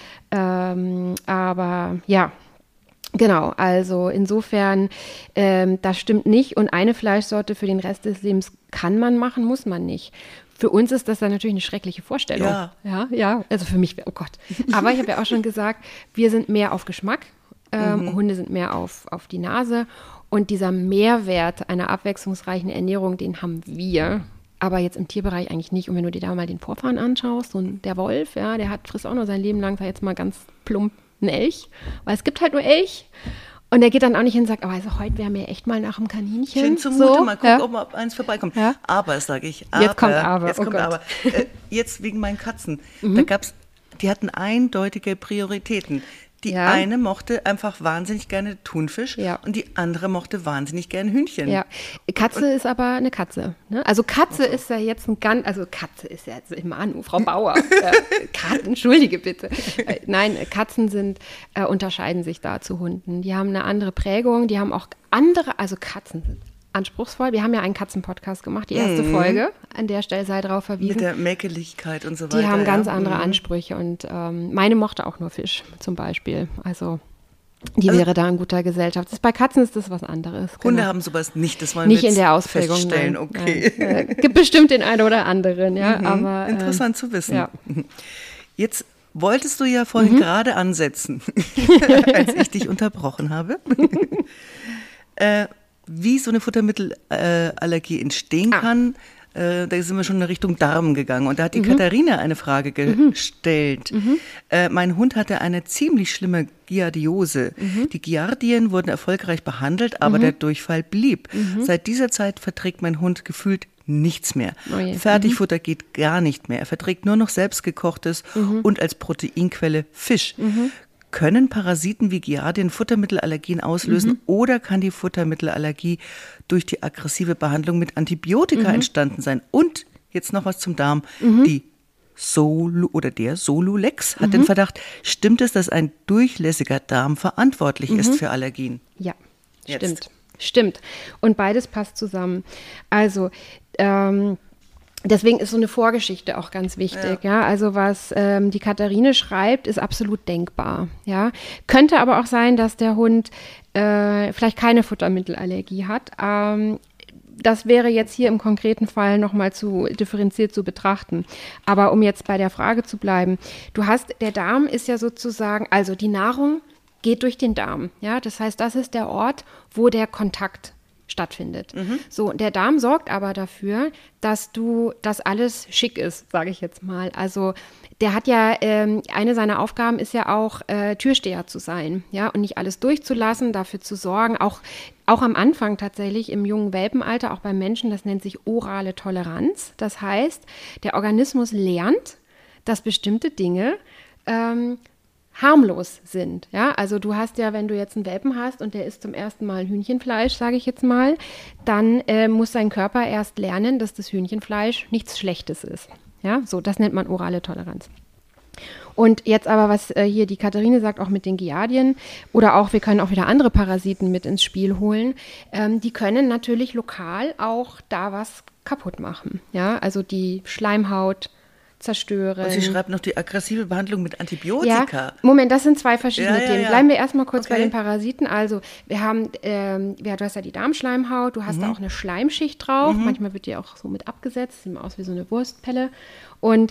Ähm, aber ja, genau, also insofern, ähm, das stimmt nicht. Und eine Fleischsorte für den Rest des Lebens kann man machen, muss man nicht. Für uns ist das dann natürlich eine schreckliche Vorstellung. Ja. Ja, ja. Also für mich, oh Gott. Aber ich habe ja auch schon gesagt, wir sind mehr auf Geschmack. Ähm, mhm. Hunde sind mehr auf, auf die Nase. Und dieser Mehrwert einer abwechslungsreichen Ernährung, den haben wir. Aber jetzt im Tierbereich eigentlich nicht. Und wenn du dir da mal den Vorfahren anschaust, so der Wolf, ja, der hat frisst auch nur sein Leben lang, sag jetzt mal ganz plump, einen Elch. Weil es gibt halt nur Elch. Und der geht dann auch nicht hin und sagt, oh, also heute wären wir echt mal nach dem Kaninchen. Schön zumute, so, mal gucken, ja. ob mal eins vorbeikommt. Ja. Aber, sage ich, aber. Jetzt kommt aber, Jetzt oh kommt Gott. aber. Äh, jetzt wegen meinen Katzen. Mhm. Da gab's, die hatten eindeutige Prioritäten. Die ja. eine mochte einfach wahnsinnig gerne Thunfisch ja. und die andere mochte wahnsinnig gerne Hühnchen. Ja, Katze und, ist aber eine Katze. Ne? Also Katze also. ist ja jetzt ein ganz, also Katze ist ja jetzt immer an, Frau Bauer. äh, Katzen, entschuldige bitte. Äh, nein, Katzen sind, äh, unterscheiden sich da zu Hunden. Die haben eine andere Prägung, die haben auch andere, also Katzen sind anspruchsvoll. Wir haben ja einen Katzenpodcast gemacht, die erste mhm. Folge. An der Stelle sei darauf verwiesen. Mit der Mäkeligkeit und so weiter. Die haben ganz ja. andere mhm. Ansprüche und ähm, meine mochte auch nur Fisch zum Beispiel. Also die also, wäre da in guter Gesellschaft. Das, bei Katzen ist das was anderes. Hunde genau. haben sowas nicht, das wollen nicht wir in der Ausprägung feststellen. Nein, okay. Nein. Äh, gibt bestimmt den einen oder anderen, ja. Mhm. Aber, interessant äh, zu wissen. Ja. Jetzt wolltest du ja vorhin mhm. gerade ansetzen, als ich dich unterbrochen habe. äh, wie so eine Futtermittelallergie entstehen ah. kann, äh, da sind wir schon in Richtung Darm gegangen. Und da hat die mhm. Katharina eine Frage gestellt. Mhm. Äh, mein Hund hatte eine ziemlich schlimme Giardiose. Mhm. Die Giardien wurden erfolgreich behandelt, aber mhm. der Durchfall blieb. Mhm. Seit dieser Zeit verträgt mein Hund gefühlt nichts mehr. Oh je. Fertigfutter mhm. geht gar nicht mehr. Er verträgt nur noch selbstgekochtes mhm. und als Proteinquelle Fisch. Mhm. Können Parasiten wie Giardien Futtermittelallergien auslösen mhm. oder kann die Futtermittelallergie durch die aggressive Behandlung mit Antibiotika mhm. entstanden sein? Und jetzt noch was zum Darm. Mhm. Die Solu oder der Solulex hat mhm. den Verdacht, stimmt es, dass ein durchlässiger Darm verantwortlich mhm. ist für Allergien? Ja, jetzt. stimmt. Stimmt. Und beides passt zusammen. Also, ähm, deswegen ist so eine Vorgeschichte auch ganz wichtig. Ja. Ja? Also was ähm, die Katharine schreibt, ist absolut denkbar. Ja? Könnte aber auch sein, dass der Hund äh, vielleicht keine Futtermittelallergie hat. Ähm, das wäre jetzt hier im konkreten Fall nochmal zu differenziert zu betrachten. Aber um jetzt bei der Frage zu bleiben, du hast, der Darm ist ja sozusagen, also die Nahrung geht durch den Darm. Ja? Das heißt, das ist der Ort, wo der Kontakt stattfindet. Mhm. So, der Darm sorgt aber dafür, dass du, dass alles schick ist, sage ich jetzt mal. Also der hat ja, ähm, eine seiner Aufgaben ist ja auch, äh, Türsteher zu sein, ja, und nicht alles durchzulassen, dafür zu sorgen, auch, auch am Anfang tatsächlich im jungen Welpenalter, auch beim Menschen, das nennt sich orale Toleranz. Das heißt, der Organismus lernt, dass bestimmte Dinge ähm, harmlos sind. Ja, also du hast ja, wenn du jetzt einen Welpen hast und der isst zum ersten Mal Hühnchenfleisch, sage ich jetzt mal, dann äh, muss sein Körper erst lernen, dass das Hühnchenfleisch nichts Schlechtes ist. Ja, so, das nennt man orale Toleranz. Und jetzt aber, was äh, hier die Katharine sagt, auch mit den Giardien oder auch, wir können auch wieder andere Parasiten mit ins Spiel holen, ähm, die können natürlich lokal auch da was kaputt machen. Ja, also die Schleimhaut zerstören. Und sie schreibt noch die aggressive Behandlung mit Antibiotika. Ja, Moment, das sind zwei verschiedene Ja, ja, Themen. ja. Bleiben wir erstmal kurz Okay. bei den Parasiten. Also wir haben, ähm, ja, du hast ja die Darmschleimhaut, du hast da auch eine Schleimschicht drauf. Manchmal wird die auch so mit abgesetzt, sieht aus wie so eine Wurstpelle. Und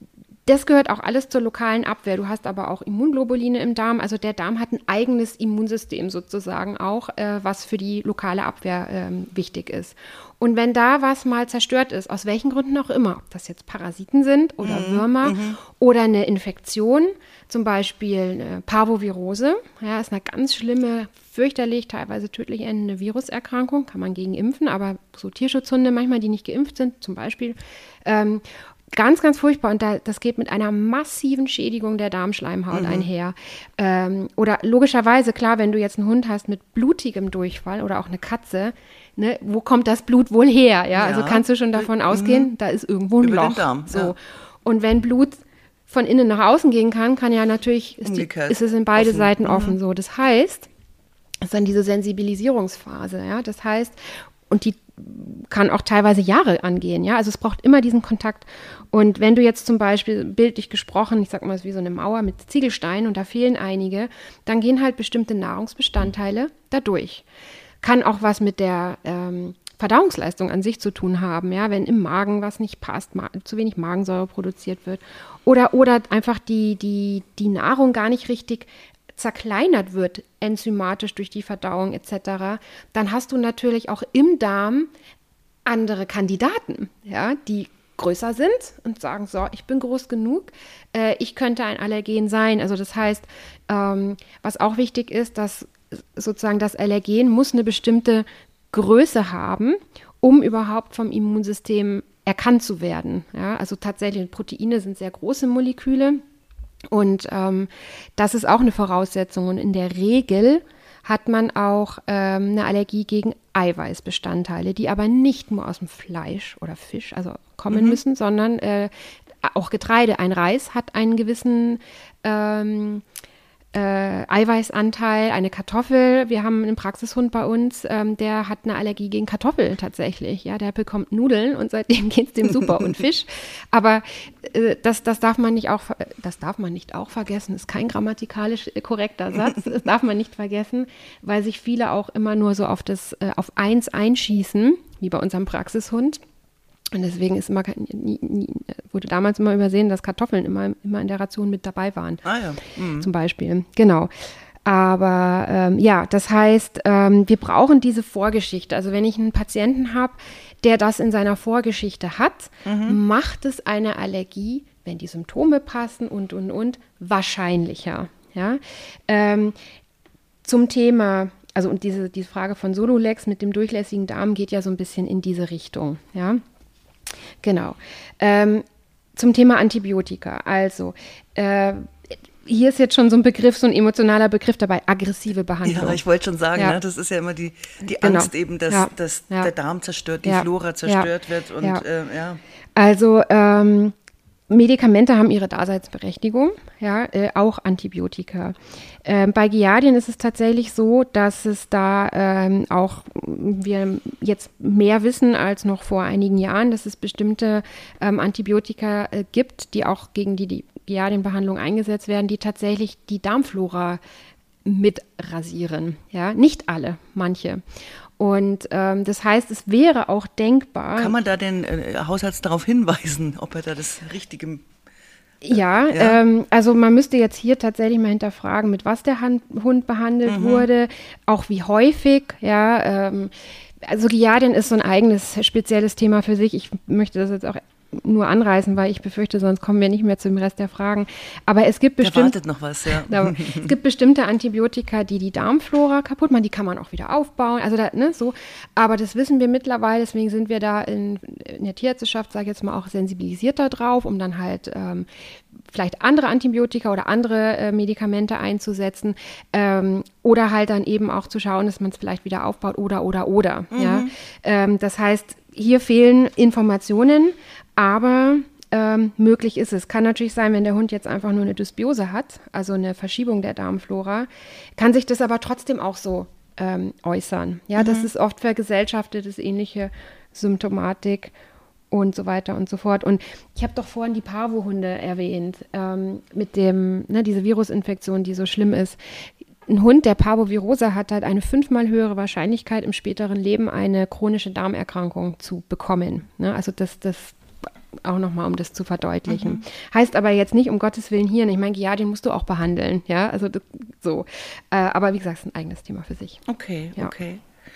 das gehört auch alles zur lokalen Abwehr. Du hast aber auch Immunglobuline im Darm. Also der Darm hat ein eigenes Immunsystem sozusagen auch, äh, was für die lokale Abwehr ähm, wichtig ist. Und wenn da was mal zerstört ist, aus welchen Gründen auch immer, ob das jetzt Parasiten sind oder Mhm. Würmer Mhm. oder eine Infektion, zum Beispiel eine Parvovirose, ja, ist eine ganz schlimme, fürchterlich, teilweise tödlich endende Viruserkrankung, kann man gegen impfen, aber so Tierschutzhunde manchmal, die nicht geimpft sind, zum Beispiel, ähm, ganz, ganz furchtbar und da, das geht mit einer massiven Schädigung der Darmschleimhaut Mhm. einher. Ähm, oder logischerweise, klar, wenn du jetzt einen Hund hast mit blutigem Durchfall oder auch eine Katze, ne, wo kommt das Blut wohl her? Ja, Ja. also kannst du schon davon ausgehen, da ist irgendwo ein Über den Loch. Darm, so. ja. Und wenn Blut von innen nach außen gehen kann, kann ja natürlich, ist, die, Umgekehrt. ist es in beide Offen. Seiten Mhm. offen. So, das heißt, das ist dann diese Sensibilisierungsphase, ja, das heißt, und die kann auch teilweise Jahre angehen, ja, also es braucht immer diesen Kontakt und wenn du jetzt zum Beispiel, bildlich gesprochen, ich sag mal, es ist wie so eine Mauer mit Ziegelsteinen und da fehlen einige, dann gehen halt bestimmte Nahrungsbestandteile da durch. Kann auch was mit der ähm, Verdauungsleistung an sich zu tun haben, ja, wenn im Magen was nicht passt, ma- zu wenig Magensäure produziert wird oder, oder einfach die, die, die Nahrung gar nicht richtig zerkleinert wird, enzymatisch durch die Verdauung et cetera, dann hast du natürlich auch im Darm andere Kandidaten, ja, die größer sind und sagen, so, ich bin groß genug, äh, ich könnte ein Allergen sein. Also das heißt, ähm, was auch wichtig ist, dass sozusagen das Allergen muss eine bestimmte Größe haben, um überhaupt vom Immunsystem erkannt zu werden. Ja, also tatsächlich, Proteine sind sehr große Moleküle. Und ähm, das ist auch eine Voraussetzung. Und in der Regel hat man auch ähm, eine Allergie gegen Eiweißbestandteile, die aber nicht nur aus dem Fleisch oder Fisch also kommen Mhm. müssen, sondern äh, auch Getreide. Ein Reis hat einen gewissen ähm, äh, Eiweißanteil, eine Kartoffel. Wir haben einen Praxishund bei uns, ähm, der hat eine Allergie gegen Kartoffeln tatsächlich. Ja, der bekommt Nudeln und seitdem geht es dem super und Fisch. Aber äh, das, das darf man nicht auch, ver- das darf man nicht auch vergessen. Ist kein grammatikalisch äh, korrekter Satz. Das darf man nicht vergessen, weil sich viele auch immer nur so auf das, äh, auf eins einschießen, wie bei unserem Praxishund. Und deswegen ist immer, nie, nie, wurde damals immer übersehen, dass Kartoffeln immer, immer in der Ration mit dabei waren. Ah ja. Mhm. Zum Beispiel, genau. Aber ähm, ja, das heißt, ähm, wir brauchen diese Vorgeschichte. Also wenn ich einen Patienten habe, der das in seiner Vorgeschichte hat, Mhm. macht es eine Allergie, wenn die Symptome passen und, und, und, wahrscheinlicher. Ja? Ähm, zum Thema, also und diese, diese Frage von Solulex mit dem durchlässigen Darm geht ja so ein bisschen in diese Richtung. Ja, genau. Ähm, zum Thema Antibiotika. Also, äh, hier ist jetzt schon so ein Begriff, so ein emotionaler Begriff dabei, aggressive Behandlung. Ja, ich wollte schon sagen, Ja. ne, das ist ja immer die, die Genau. Angst eben, dass, Ja. dass Ja. der Darm zerstört, die Ja. Flora zerstört Ja. wird und Ja. äh, ja. Also ähm, Medikamente haben ihre Daseinsberechtigung, ja, äh, auch Antibiotika. Ähm, bei Giardien ist es tatsächlich so, dass es da ähm, auch wir jetzt mehr wissen als noch vor einigen Jahren, dass es bestimmte ähm, Antibiotika äh, gibt, die auch gegen die, die Giardienbehandlung eingesetzt werden, die tatsächlich die Darmflora mit rasieren. Ja, nicht alle, manche. Und ähm, das heißt, es wäre auch denkbar. Kann man da den äh, Hausarzt darauf hinweisen, ob er da das Richtige... Ja, Ja. Ähm, also man müsste jetzt hier tatsächlich mal hinterfragen, mit was der Han- Hund behandelt Mhm. wurde, auch wie häufig, ja. Ähm, also Giardien ist so ein eigenes spezielles Thema für sich. Ich möchte das jetzt auch nur anreißen, weil ich befürchte, sonst kommen wir nicht mehr zum Rest der Fragen. Aber es gibt Da bestimmt wartet noch was, ja. aber es gibt bestimmte Antibiotika, die die Darmflora kaputt machen, die kann man auch wieder aufbauen, also da, ne, so. Aber das wissen wir mittlerweile, deswegen sind wir da in, in der Tierärzteschaft, sage ich jetzt mal, auch sensibilisierter drauf, um dann halt ähm, vielleicht andere Antibiotika oder andere äh, Medikamente einzusetzen ähm, oder halt dann eben auch zu schauen, dass man es vielleicht wieder aufbaut oder, oder, oder. Mhm. Ja? Ähm, das heißt, hier fehlen Informationen, aber ähm, möglich ist es. Kann natürlich sein, wenn der Hund jetzt einfach nur eine Dysbiose hat, also eine Verschiebung der Darmflora, kann sich das aber trotzdem auch so ähm, äußern. Ja, mhm. Das ist oft vergesellschaftet, das ähnliche Symptomatik und so weiter und so fort. Und ich habe doch vorhin die Parvohunde erwähnt, ähm, mit dem, ne, diese Virusinfektion, die so schlimm ist. Ein Hund, der Parvovirose hat, hat eine fünfmal höhere Wahrscheinlichkeit, im späteren Leben eine chronische Darmerkrankung zu bekommen. Ne? Also das, das auch nochmal, um das zu verdeutlichen. Mhm. Heißt aber jetzt nicht, um Gottes Willen hier, ich meine, ja, den musst du auch behandeln. Ja, also das, so. Äh, aber wie gesagt, es ist ein eigenes Thema für sich. Okay, ja. okay.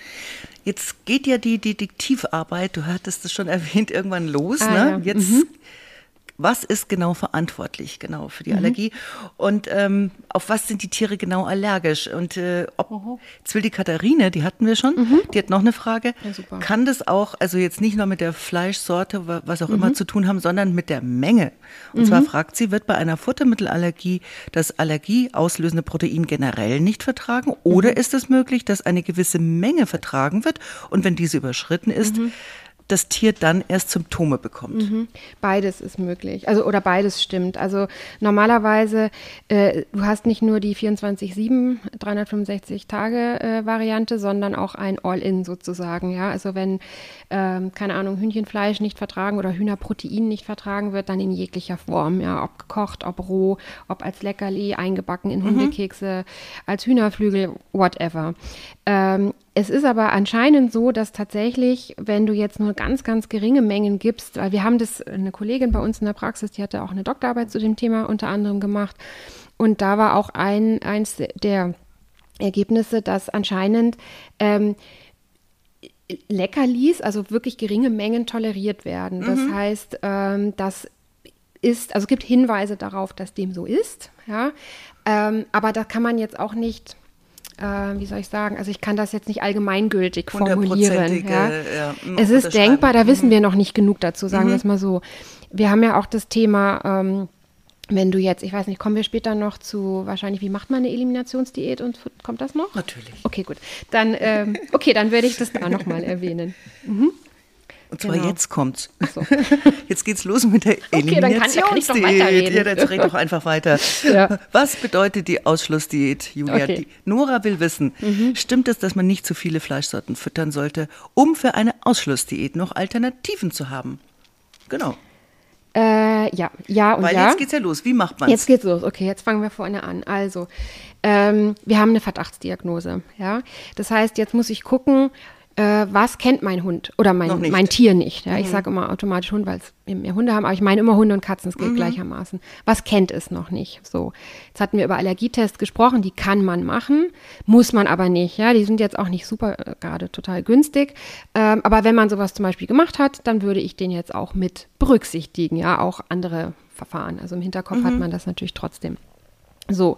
Jetzt geht ja die Detektivarbeit, du hattest es schon erwähnt, irgendwann los. Ah, ne? Ja. Jetzt, mhm. was ist genau verantwortlich genau für die mhm. Allergie und ähm, auf was sind die Tiere genau allergisch? Und äh, ob, mhm. jetzt will die Katharine, die hatten wir schon, mhm. die hat noch eine Frage. Ja, super. Kann das auch, also jetzt nicht nur mit der Fleischsorte, was auch mhm. immer zu tun haben, sondern mit der Menge? Und mhm. zwar fragt sie, wird bei einer Futtermittelallergie das allergieauslösende Protein generell nicht vertragen oder mhm. ist es möglich, dass eine gewisse Menge vertragen wird und wenn diese überschritten ist, mhm. das Tier dann erst Symptome bekommt. Mhm. Beides ist möglich, also oder beides stimmt. Also normalerweise, äh, du hast nicht nur die vierundzwanzig sieben, dreihundertfünfundsechzig Tage äh, Variante, sondern auch ein All-in sozusagen. Ja, also wenn ähm, keine Ahnung Hühnchenfleisch nicht vertragen oder Hühnerprotein nicht vertragen wird, dann in jeglicher Form. Ja, ob gekocht, ob roh, ob als Leckerli eingebacken in Hundekekse, mhm. als Hühnerflügel, whatever. Ähm, Es ist aber anscheinend so, dass tatsächlich, wenn du jetzt nur ganz, ganz geringe Mengen gibst, weil wir haben das, eine Kollegin bei uns in der Praxis, die hatte auch eine Doktorarbeit zu dem Thema unter anderem gemacht und da war auch ein, eins der Ergebnisse, dass anscheinend ähm, Leckerlis, also wirklich geringe Mengen toleriert werden. Das mhm. heißt, ähm, das ist, also es gibt Hinweise darauf, dass dem so ist, ja, ähm, aber da kann man jetzt auch nicht Äh, wie soll ich sagen, also ich kann das jetzt nicht allgemeingültig formulieren. Ja. Ja, es ist denkbar, da wissen wir noch nicht genug dazu, sagen mhm. wir es mal so. Wir haben ja auch das Thema, ähm, wenn du jetzt, ich weiß nicht, kommen wir später noch zu, wahrscheinlich, wie macht man eine Eliminationsdiät und kommt das noch? Natürlich. Okay, gut. Dann, ähm, okay, dann werde ich das da nochmal erwähnen. Mhm. Und zwar genau. jetzt kommt's. So. Jetzt geht's los mit der okay, Eliminationsdiät. Dann kann, dann kann ich doch weiterreden. Ja, jetzt red doch einfach weiter. Ja. Was bedeutet die Ausschlussdiät, Julia? Okay. Die Nora will wissen, mhm. stimmt es, dass man nicht zu viele Fleischsorten füttern sollte, um für eine Ausschlussdiät noch Alternativen zu haben? Genau. Äh, ja, ja und Weil ja. Weil jetzt geht's ja los. Wie macht man's? Jetzt geht's los. Okay, jetzt fangen wir vorne an. Also, ähm, wir haben eine Verdachtsdiagnose. Ja, das heißt, jetzt muss ich gucken, Äh, was kennt mein Hund oder mein, mein Tier nicht. Ja? Mhm. Ich sage immer automatisch Hund, weil es mehr Hunde haben, aber ich meine immer Hunde und Katzen, es gilt mhm. gleichermaßen. Was kennt es noch nicht? So, jetzt hatten wir über Allergietests gesprochen, die kann man machen, muss man aber nicht. Ja, die sind jetzt auch nicht super, äh, gerade total günstig. Ähm, aber wenn man sowas zum Beispiel gemacht hat, dann würde ich den jetzt auch mit berücksichtigen. Ja, auch andere Verfahren. Also im Hinterkopf mhm. hat man das natürlich trotzdem. So,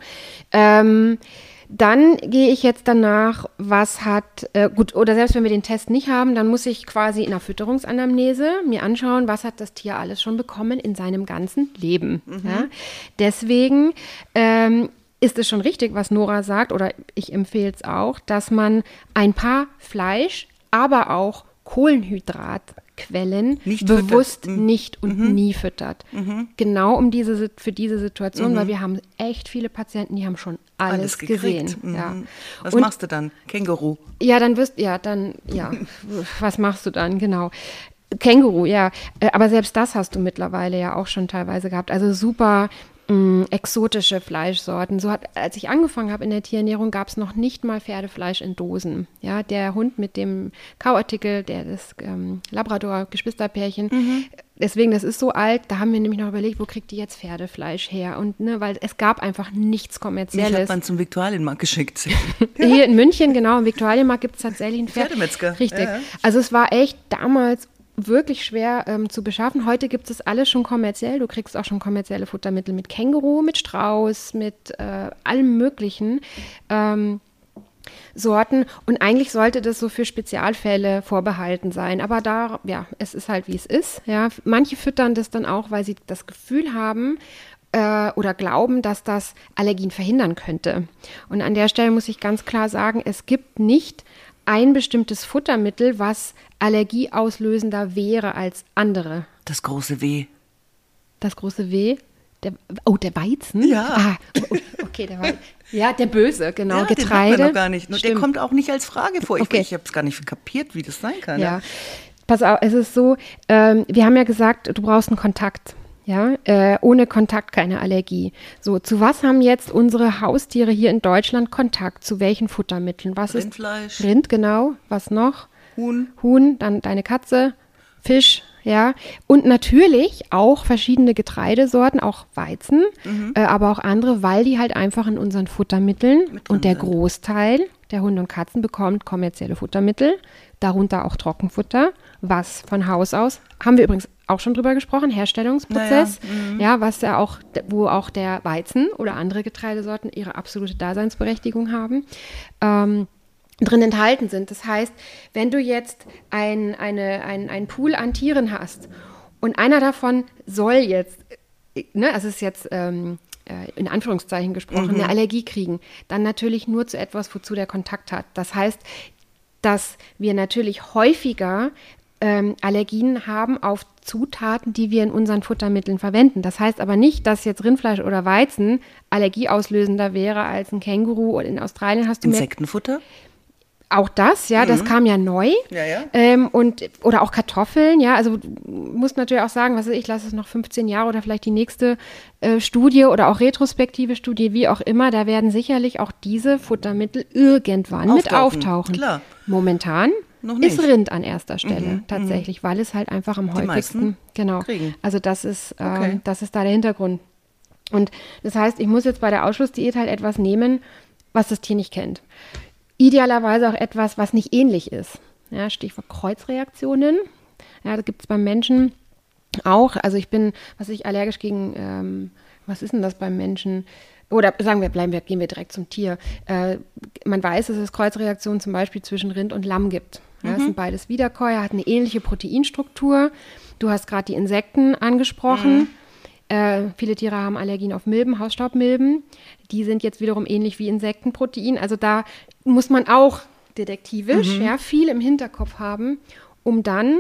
ähm, Dann gehe ich jetzt danach, was hat, äh, gut, oder selbst wenn wir den Test nicht haben, dann muss ich quasi in der Fütterungsanamnese mir anschauen, was hat das Tier alles schon bekommen in seinem ganzen Leben. Mhm. Ja? Deswegen ähm, ist es schon richtig, was Nora sagt, oder ich empfehle es auch, dass man ein paar Fleisch, aber auch Kohlenhydratquellen nicht bewusst füttert. nicht und mhm. nie füttert. Mhm. Genau um diese, für diese Situation, mhm. weil wir haben echt viele Patienten, die haben schon alles, alles gesehen. Mhm. Ja. Was und, machst du dann? Känguru? Ja, dann wirst, ja, dann, ja, was machst du dann? Genau. Känguru, ja. Aber selbst das hast du mittlerweile ja auch schon teilweise gehabt. Also super mh, exotische Fleischsorten. So hat, als ich angefangen habe in der Tierernährung, gab es noch nicht mal Pferdefleisch in Dosen. Ja, der Hund mit dem Kauartikel, der das ähm, Labrador-Geschwisterpärchen, mhm. deswegen, das ist so alt, da haben wir nämlich noch überlegt, wo kriegt die jetzt Pferdefleisch her? Und ne, weil es gab einfach nichts Kommerzielles. Mich hat man zum Viktualienmarkt geschickt. Hier in München, genau, im Viktualienmarkt gibt es tatsächlich einen Pferd. Pferdemetzger. Richtig. Ja. Also es war echt damals wirklich schwer ähm, zu beschaffen. Heute gibt es alles schon kommerziell. Du kriegst auch schon kommerzielle Futtermittel mit Känguru, mit Strauß, mit äh, allem möglichen ähm, Sorten. Und eigentlich sollte das so für Spezialfälle vorbehalten sein. Aber da, ja, es ist halt, wie es ist. Ja. Manche füttern das dann auch, weil sie das Gefühl haben, äh, oder glauben, dass das Allergien verhindern könnte. Und an der Stelle muss ich ganz klar sagen, es gibt nicht ein bestimmtes Futtermittel, was allergieauslösender wäre als andere. Das große W. Das große W? Der, oh, der Weizen? Ja. Ah, oh, okay, der Weizen. Ja, der Böse, genau, Ja, Getreide. Den haben wir noch gar nicht. Der Stimmt. kommt auch nicht als Frage vor. Ich, Okay. ich habe es gar nicht kapiert, wie das sein kann. Ja, pass auf, es ist so, ähm, wir haben ja gesagt, du brauchst einen Kontakt. Ja, äh, ohne Kontakt keine Allergie. So, zu was haben jetzt unsere Haustiere hier in Deutschland Kontakt? Zu welchen Futtermitteln? Was Rindfleisch. ist Rind, genau. Was noch? Huhn. Huhn, dann deine Katze, Fisch, ja. Und natürlich auch verschiedene Getreidesorten, auch Weizen, Mhm. äh, aber auch andere, weil die halt einfach in unseren Futtermitteln Mit drin und der sind. Großteil der Hunde und Katzen bekommt kommerzielle Futtermittel, darunter auch Trockenfutter, was von Haus aus, haben wir übrigens auch schon drüber gesprochen, Herstellungsprozess, Naja, mhm. ja, was ja auch, wo auch der Weizen oder andere Getreidesorten ihre absolute Daseinsberechtigung haben, ähm, drin enthalten sind. Das heißt, wenn du jetzt ein, eine, ein, ein Pool an Tieren hast und einer davon soll jetzt, ne, also es ist jetzt ähm, äh, in Anführungszeichen gesprochen, Mhm. eine Allergie kriegen, dann natürlich nur zu etwas, wozu der Kontakt hat. Das heißt, dass wir natürlich häufiger ähm, Allergien haben auf Zutaten, die wir in unseren Futtermitteln verwenden. Das heißt aber nicht, dass jetzt Rindfleisch oder Weizen allergieauslösender wäre als ein Känguru. Und in Australien hast du mehr, Insektenfutter. auch das, ja, das kam ja neu. Ja, ja. Ähm, und, oder auch Kartoffeln, ja, also du musst natürlich auch sagen, was weiß ich, lass es noch fünfzehn Jahre oder vielleicht die nächste äh, Studie oder auch retrospektive Studie, wie auch immer, da werden sicherlich auch diese Futtermittel irgendwann mit Auftauchen, auftauchen. klar. Momentan Noch ist nicht. Rind an erster Stelle, Mhm, tatsächlich, weil es halt einfach am Die häufigsten, meisten genau, kriegen. also das ist, ähm, Okay. das ist da der Hintergrund. Und das heißt, ich muss jetzt bei der Ausschlussdiät halt etwas nehmen, was das Tier nicht kennt. Idealerweise auch etwas, was nicht ähnlich ist. Ja, Stichwort Kreuzreaktionen. Ja, das gibt es beim Menschen auch. Also ich bin, was weiß ich, allergisch gegen, ähm, was ist denn das beim Menschen? Oder sagen wir, bleiben wir, gehen wir direkt zum Tier. Äh, man weiß, dass es Kreuzreaktionen zum Beispiel zwischen Rind und Lamm gibt. Ja, das sind beides Wiederkäuer, hat eine ähnliche Proteinstruktur. Du hast gerade die Insekten angesprochen. Mhm. Äh, viele Tiere haben Allergien auf Milben, Hausstaubmilben. Die sind jetzt wiederum ähnlich wie Insektenprotein. Also da muss man auch detektivisch ja, viel im Hinterkopf haben, um dann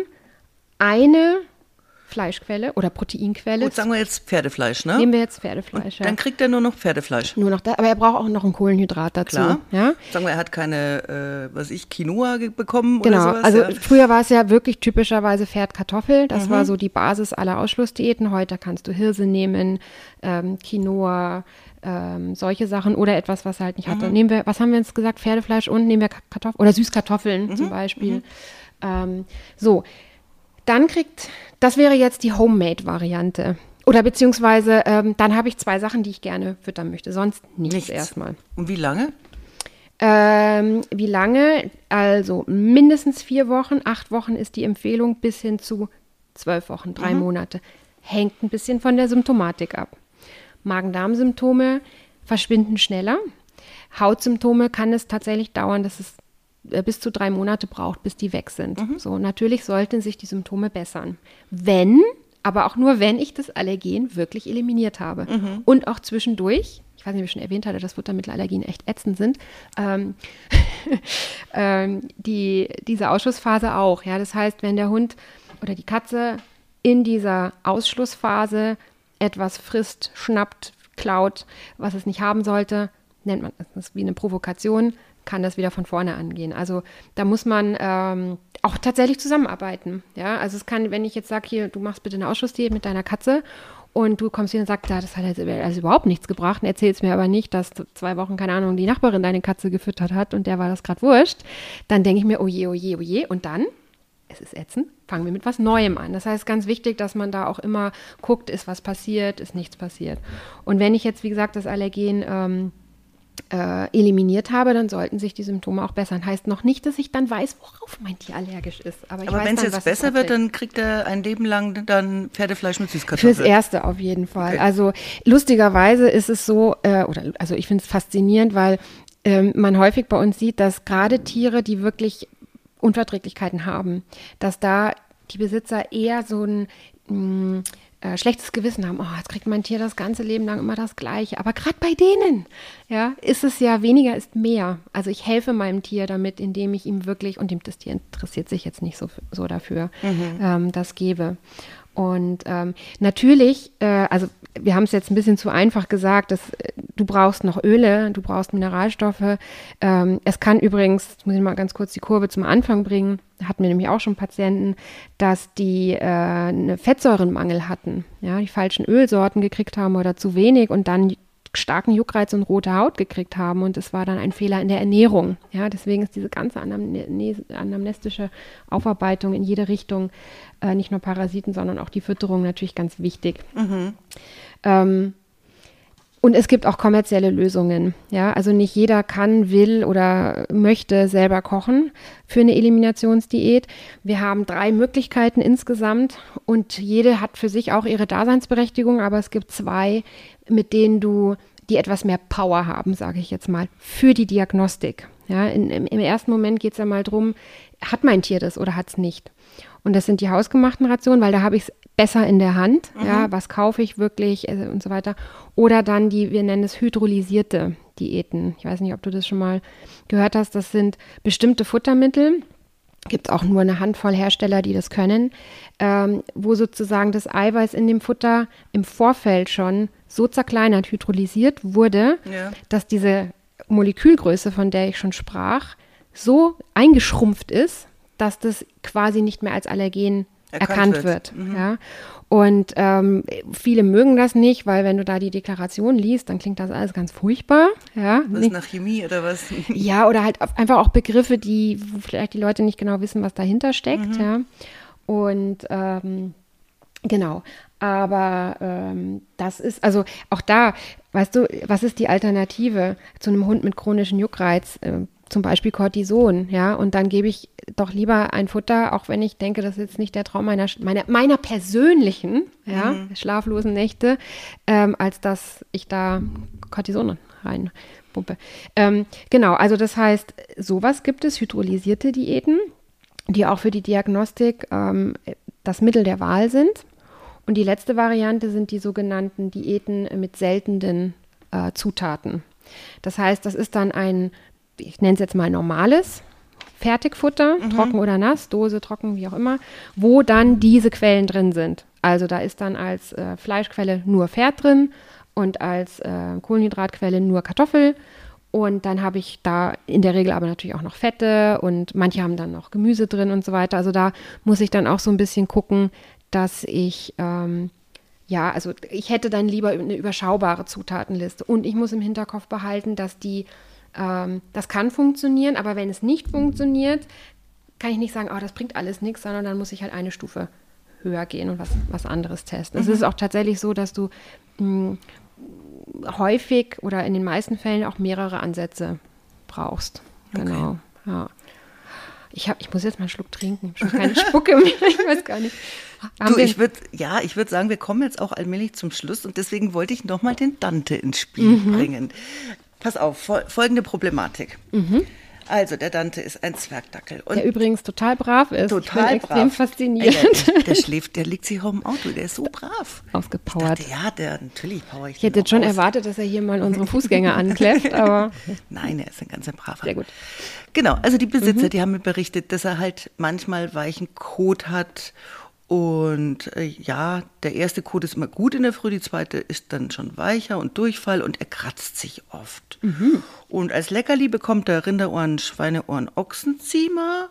eine Fleischquelle oder Proteinquelle. Gut, sagen wir jetzt Pferdefleisch, ne? Nehmen wir jetzt Pferdefleisch. Ja. Dann kriegt er nur noch Pferdefleisch. Nur noch da, aber er braucht auch noch ein Kohlenhydrat dazu. Klar. Ja? Sagen wir, er hat keine, äh, was ich, Quinoa ge- bekommen Genau, oder sowas. also ja. früher war es ja wirklich typischerweise Pferd-Kartoffel. Das Mhm. war so die Basis aller Ausschlussdiäten. Heute kannst du Hirse nehmen, ähm, Quinoa, ähm, solche Sachen oder etwas, was er halt nicht hatte. Nehmen wir, was haben wir jetzt gesagt? Pferdefleisch und nehmen wir Kartoffeln oder Süßkartoffeln Mhm. zum Beispiel. Ähm, so, dann kriegt, das wäre jetzt die Homemade-Variante. Oder beziehungsweise, ähm, dann habe ich zwei Sachen, die ich gerne füttern möchte. Sonst nichts, Nichts. erstmal. Und wie lange? Ähm, wie lange? Also mindestens vier Wochen, acht Wochen ist die Empfehlung, bis hin zu zwölf Wochen, drei Monate. Hängt ein bisschen von der Symptomatik ab. Magen-Darm-Symptome verschwinden schneller. Hautsymptome kann es tatsächlich dauern, dass es äh, bis zu drei Monate braucht, bis die weg sind. So, natürlich sollten sich die Symptome bessern. Wenn, aber auch nur, wenn ich das Allergen wirklich eliminiert habe. Und auch zwischendurch, ich weiß nicht, ob ich schon erwähnt hatte, dass Futtermittelallergien echt ätzend sind, ähm, ähm, die, diese Ausschussphase auch. Ja? Das heißt, wenn der Hund oder die Katze in dieser Ausschlussphase etwas frisst, schnappt, klaut, was es nicht haben sollte, nennt man das wie eine Provokation, kann das wieder von vorne angehen. Also da muss man ähm, auch tatsächlich zusammenarbeiten. Ja? Also es kann, wenn ich jetzt sage, hier, du machst bitte eine Ausschussdiät mit deiner Katze und du kommst hier und sagst, ja, das hat jetzt also überhaupt nichts gebracht und erzählst mir aber nicht, dass zwei Wochen, keine Ahnung, die Nachbarin deine Katze gefüttert hat und der war das gerade wurscht, dann denke ich mir, oh je, oh je, oh je. Und dann, es ist ätzend, fangen wir mit was Neuem an. Das heißt, ganz wichtig, dass man da auch immer guckt, ist was passiert, ist nichts passiert. Und wenn ich jetzt, wie gesagt, das Allergen ähm, äh, eliminiert habe, dann sollten sich die Symptome auch bessern. Heißt noch nicht, dass ich dann weiß, worauf mein Tier allergisch ist. Aber, ich Aber weiß wenn es dann, jetzt was besser wird, verträgt. dann kriegt er ein Leben lang dann Pferdefleisch mit Süßkartoffeln. Fürs Erste auf jeden Fall. Okay. Also lustigerweise ist es so, äh, oder also ich finde es faszinierend, weil ähm, man häufig bei uns sieht, dass gerade Tiere, die wirklich Unverträglichkeiten haben, dass da die Besitzer eher so ein mh, äh, schlechtes Gewissen haben, oh, jetzt kriegt mein Tier das ganze Leben lang immer das Gleiche. Aber gerade bei denen, ja, ist es ja weniger ist mehr. Also ich helfe meinem Tier damit, indem ich ihm wirklich, und das Tier interessiert sich jetzt nicht so, so dafür, mhm. ähm, das gebe. Und ähm, natürlich, äh, also wir haben es jetzt ein bisschen zu einfach gesagt, dass äh, du brauchst noch Öle, du brauchst Mineralstoffe. Ähm, es kann übrigens, jetzt muss ich mal ganz kurz die Kurve zum Anfang bringen, hatten wir nämlich auch schon Patienten, dass die äh, eine Fettsäurenmangel hatten, ja, die falschen Ölsorten gekriegt haben oder zu wenig und dann starken Juckreiz und rote Haut gekriegt haben und es war dann ein Fehler in der Ernährung. Ja, deswegen ist diese ganze anamnestische Aufarbeitung in jede Richtung, äh, nicht nur Parasiten, sondern auch die Fütterung natürlich ganz wichtig. Mhm. Ähm, und es gibt auch kommerzielle Lösungen. Ja, also nicht jeder kann, will oder möchte selber kochen für eine Eliminationsdiät. Wir haben drei Möglichkeiten insgesamt und jede hat für sich auch ihre Daseinsberechtigung, aber es gibt zwei, mit denen du, die etwas mehr Power haben, sage ich jetzt mal, für die Diagnostik. Ja, in, im, im ersten Moment geht es ja mal drum, hat mein Tier das oder hat es nicht? Und das sind die hausgemachten Rationen, weil da habe ich es besser in der Hand. Mhm. Ja, was kaufe ich wirklich äh, und so weiter. Oder dann die, wir nennen es hydrolysierte Diäten. Ich weiß nicht, ob du das schon mal gehört hast. Das sind bestimmte Futtermittel. Gibt es auch nur eine Handvoll Hersteller, die das können, ähm, wo sozusagen das Eiweiß in dem Futter im Vorfeld schon so zerkleinert, hydrolysiert wurde, ja. dass diese Molekülgröße, von der ich schon sprach, so eingeschrumpft ist, dass das quasi nicht mehr als Allergen erkannt, erkannt wird. wird. Mhm. Ja. Und ähm, viele mögen das nicht, weil wenn du da die Deklaration liest, dann klingt das alles ganz furchtbar. Ja. Was nicht nach Chemie oder was? Ja, oder halt einfach auch Begriffe, die wo vielleicht die Leute nicht genau wissen, was dahinter steckt. Mhm. Ja. Und ähm, genau, aber ähm, das ist, also auch da, weißt du, was ist die Alternative zu einem Hund mit chronischem Juckreiz? Äh, zum Beispiel Cortison, ja, und dann gebe ich doch lieber ein Futter, auch wenn ich denke, das ist jetzt nicht der Traum meiner, meiner, meiner persönlichen, ja, mhm. schlaflosen Nächte, ähm, als dass ich da Cortison reinpumpe. Ähm, genau, also das heißt, sowas gibt es, hydrolysierte Diäten, die auch für die Diagnostik ähm, das Mittel der Wahl sind. Und die letzte Variante sind die sogenannten Diäten mit seltenen äh, Zutaten. Das heißt, das ist dann ein, ich nenne es jetzt mal normales Fertigfutter, mhm. trocken oder nass, Dose, trocken, wie auch immer, wo dann diese Quellen drin sind. Also da ist dann als äh, Fleischquelle nur Fett drin und als äh, Kohlenhydratquelle nur Kartoffel. Und dann habe ich da in der Regel aber natürlich auch noch Fette und manche haben dann noch Gemüse drin und so weiter. Also da muss ich dann auch so ein bisschen gucken, dass ich, ähm, ja, also ich hätte dann lieber eine überschaubare Zutatenliste. Und ich muss im Hinterkopf behalten, dass die Ähm, das kann funktionieren, aber wenn es nicht funktioniert, kann ich nicht sagen, oh, das bringt alles nichts, sondern dann muss ich halt eine Stufe höher gehen und was, was anderes testen. Mhm. Es ist auch tatsächlich so, dass du mh, häufig oder in den meisten Fällen auch mehrere Ansätze brauchst. Genau, okay. Ja. Ich, hab, ich muss jetzt mal einen Schluck trinken. Ich habe schon keine Spucke mehr, ich weiß gar nicht. Haben du, ich würde ja, ich würde sagen, wir kommen jetzt auch allmählich zum Schluss und deswegen wollte ich nochmal den Dante ins Spiel mhm. bringen. Pass auf, folgende Problematik. Mhm. Also, der Dante ist ein Zwergdackel. Und der übrigens total brav ist. Total ich bin brav. Extrem fasziniert. Der, der schläft, der liegt sich auch im Auto, der ist so brav. Ausgepowert. Ich dachte, ja, der, natürlich power ich Ich hätte jetzt schon aus. erwartet, dass er hier mal unsere Fußgänger ankläfft, aber... Nein, er ist ein ganz braver. Sehr gut. Genau, also die Besitzer, mhm. die haben mir berichtet, dass er halt manchmal weichen Kot hat. Und äh, ja, der erste Kot ist immer gut in der Früh, die zweite ist dann schon weicher und Durchfall und er kratzt sich oft. Mhm. Und als Leckerli bekommt er Rinderohren, Schweineohren, Ochsenziemer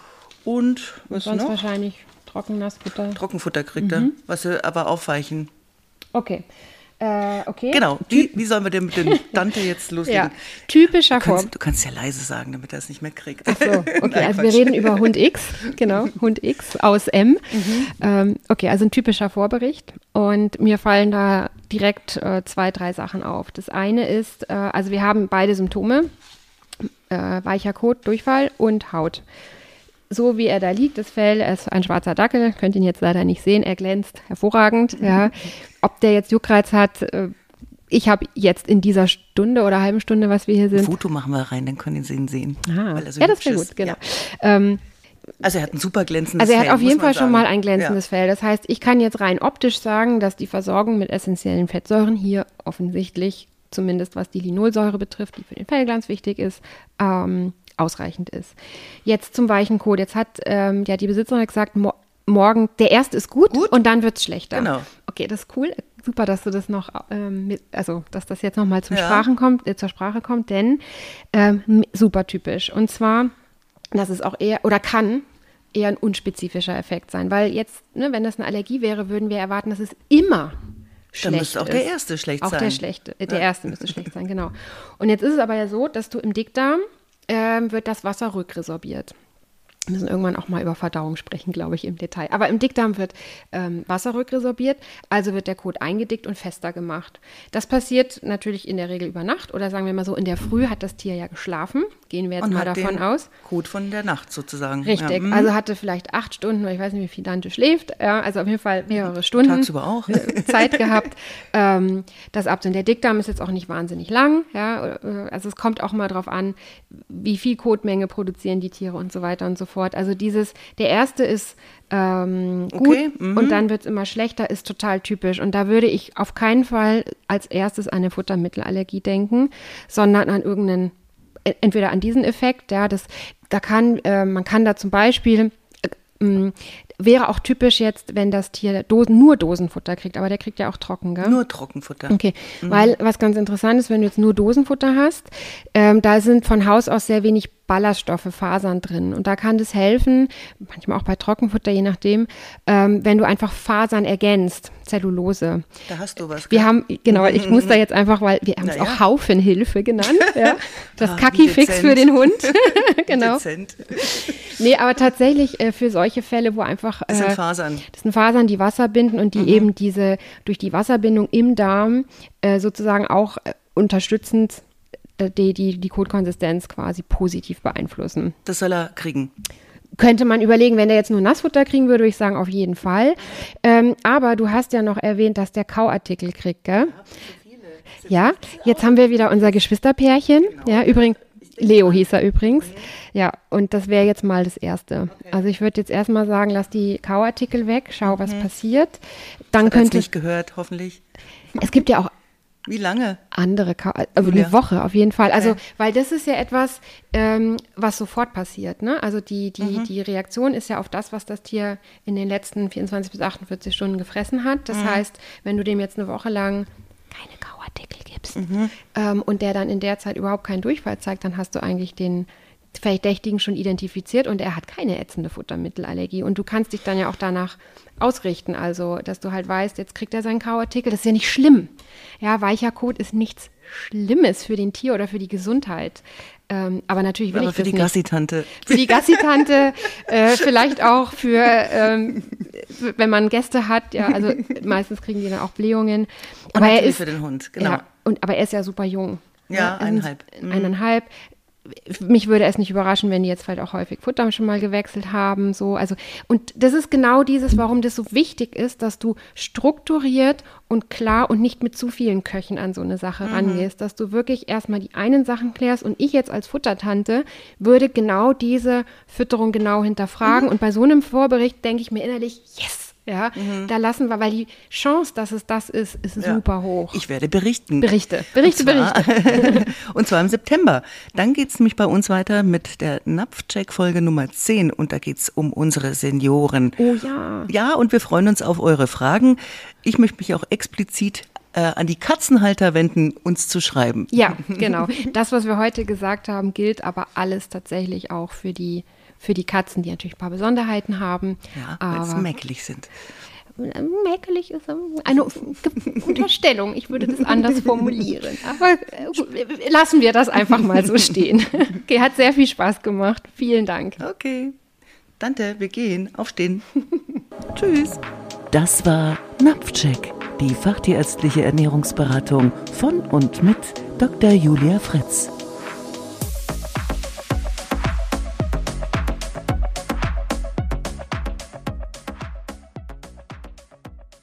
und was sonst noch? Wahrscheinlich Trockennassfutter. Trockenfutter kriegt mhm. er, was er aber aufweichen. Okay. Äh, okay. Genau, wie, wie sollen wir denn mit dem Dante jetzt loslegen? Ja. Typischer du kannst, du kannst ja leise sagen, damit er es nicht mehr kriegt. Ach so, okay, Nein, also wir reden über Hund X, genau, Hund X aus M. Mhm. Ähm, okay, also ein typischer Vorbericht und mir fallen da direkt äh, zwei, drei Sachen auf. Das eine ist, äh, also wir haben beide Symptome, äh, weicher Kot, Durchfall und Haut. So wie er da liegt, das Fell, er ist ein schwarzer Dackel, könnt ihn jetzt leider nicht sehen, er glänzt hervorragend. Ja. Ob der jetzt Juckreiz hat, ich habe jetzt in dieser Stunde oder halben Stunde, was wir hier sind. Ein Foto machen wir rein, dann können Sie ihn sehen. Ah, weil er so ja, das wäre gut, genau. Ja. Ähm, Also er hat ein super glänzendes Also er hat Fell, auf jeden muss man Fall schon sagen. mal ein glänzendes Ja. Fell. Das heißt, ich kann jetzt rein optisch sagen, dass die Versorgung mit essentiellen Fettsäuren hier offensichtlich, zumindest was die Linolsäure betrifft, die für den Fellglanz wichtig ist, ähm, ausreichend ist. Jetzt zum weichen Kot. Jetzt hat ähm, ja die Besitzerin gesagt, mo- morgen, der erste ist gut, Gut. und dann wird es schlechter. Genau. Okay, das ist cool. Super, dass du das noch, ähm, mit, also dass das jetzt nochmal zum Ja. Sprachen kommt, äh, zur Sprache kommt, denn ähm, super typisch. Und zwar, das ist auch eher, oder kann eher ein unspezifischer Effekt sein, weil jetzt, ne, wenn das eine Allergie wäre, würden wir erwarten, dass es immer schlecht Dann müsste auch ist. der erste schlecht auch sein. Der schlechte, äh, der Ja. erste müsste schlecht sein, genau. Und jetzt ist es aber ja so, dass du im Dickdarm ähm, wird das Wasser rückresorbiert. Wir müssen irgendwann auch mal über Verdauung sprechen, glaube ich, im Detail. Aber im Dickdarm wird ähm, Wasser rückresorbiert, also wird der Kot eingedickt und fester gemacht. Das passiert natürlich in der Regel über Nacht, oder sagen wir mal so, in der Früh hat das Tier ja geschlafen. Gehen wir jetzt Und mal hat davon den aus. Kot von der Nacht sozusagen. Richtig, Ja. mhm. also hatte vielleicht acht Stunden, oder ich weiß nicht, wie viel Dante schläft, ja, also auf jeden Fall mehrere Stunden Tagsüber auch. Zeit gehabt, ähm, das abzunehmen. Der Dickdarm ist jetzt auch nicht wahnsinnig lang, ja, also es kommt auch mal drauf an, wie viel Kotmenge produzieren die Tiere und so weiter und so fort. Also dieses, der erste ist ähm, gut, Okay, mhm. und dann wird es immer schlechter, ist total typisch. Und da würde ich auf keinen Fall als erstes an eine Futtermittelallergie denken, sondern an irgendeinen, entweder an diesen Effekt, ja, das, da kann, äh, man kann da zum Beispiel, äh, mh, wäre auch typisch jetzt, wenn das Tier Dosen, nur Dosenfutter kriegt, aber der kriegt ja auch trocken, gell? Nur Trockenfutter. Okay, weil was ganz interessant ist, wenn du jetzt nur Dosenfutter hast, ähm, da sind von Haus aus sehr wenig Ballaststoffe, Fasern drin. Und da kann das helfen, manchmal auch bei Trockenfutter, je nachdem, ähm, wenn du einfach Fasern ergänzt, Zellulose. Da hast du was. Wir gell? haben, genau, ich muss da jetzt einfach, weil wir haben es Na ja. auch Haufenhilfe genannt, ja. Das Ah, wie Kaki-Fix dezent. für den Hund, genau. Dezent. Nee, aber tatsächlich äh, für solche Fälle, wo einfach Das sind äh, Fasern. das sind Fasern, die Wasser binden und die Mhm. eben diese durch die Wasserbindung im Darm äh, sozusagen auch äh, unterstützend äh, die, die, die Kotkonsistenz quasi positiv beeinflussen. Das soll er kriegen. Könnte man überlegen, wenn der jetzt nur Nassfutter kriegen würde, würde ich sagen, auf jeden Fall. Ähm, aber du hast ja noch erwähnt, dass der Kauartikel kriegt, gell? Ja, jetzt haben wir wieder unser Geschwisterpärchen. Ja, übrigens, Leo hieß er übrigens. Ja, und das wäre jetzt mal das Erste. Also ich würde jetzt erstmal sagen, lass die Kauartikel weg, schau, was passiert. Dann Hat er könnte, nicht gehört, hoffentlich. es gibt ja auch Wie lange? andere, Kau also Julia. eine Woche auf jeden Fall. Also, Okay. weil das ist ja etwas, ähm, was sofort passiert, ne? Also die, die, Mhm. die Reaktion ist ja auf das, was das Tier in den letzten vierundzwanzig bis achtundvierzig Stunden gefressen hat. Das Mhm. heißt, wenn du dem jetzt eine Woche lang keine Kauartikel gibst Mhm. ähm, und der dann in der Zeit überhaupt keinen Durchfall zeigt, dann hast du eigentlich den Verdächtigen schon identifiziert und er hat keine ätzende Futtermittelallergie. Und du kannst dich dann ja auch danach ausrichten, also dass du halt weißt, jetzt kriegt er seinen Kauartikel, das ist ja nicht schlimm. Ja, weicher Kot ist nichts Schlimmes für den Tier oder für die Gesundheit. Ähm, aber natürlich will Aber ich für das die nicht. Gassi-Tante. Für die Gassi-Tante, äh, vielleicht auch für, ähm, wenn man Gäste hat, ja, also meistens kriegen die dann auch Blähungen. Und Aber er natürlich ist, für den Hund, genau. ja, und, aber er ist ja super jung. Ja, er ist eineinhalb. Mhm. Eineinhalb. Mich würde es nicht überraschen, wenn die jetzt vielleicht auch häufig Futter schon mal gewechselt haben, so, also, und das ist genau dieses, warum das so wichtig ist, dass du strukturiert und klar und nicht mit zu vielen Köchen an so eine Sache Mhm. rangehst, dass du wirklich erstmal die einen Sachen klärst und ich jetzt als Futtertante würde genau diese Fütterung genau hinterfragen Mhm. und bei so einem Vorbericht denke ich mir innerlich, yes, ja, da lassen wir, weil die Chance, dass es das ist, ist Mhm. Ja. super hoch. Ich werde berichten. Berichte, Berichte, Und zwar, Berichte. und zwar im September. Dann geht es nämlich bei uns weiter mit der Napfcheck-Folge Nummer zehn und da geht es um unsere Senioren. Oh ja. Ja, und wir freuen uns auf eure Fragen. Ich möchte mich auch explizit äh, an die Katzenhalter wenden, uns zu schreiben. Ja, genau. Das, was wir heute gesagt haben, gilt aber alles tatsächlich auch für die, für die Katzen, die natürlich ein paar Besonderheiten haben. Ja, weil sie aber mäkelig sind. mäkelig ist eine Unterstellung. Ich würde das anders formulieren. Aber äh, lassen wir das einfach mal so stehen. Okay, hat sehr viel Spaß gemacht. Vielen Dank. Okay. Tante, wir gehen. Aufstehen. Tschüss. Das war Napfcheck, die fachtierärztliche Ernährungsberatung von und mit Doktor Julia Fritz.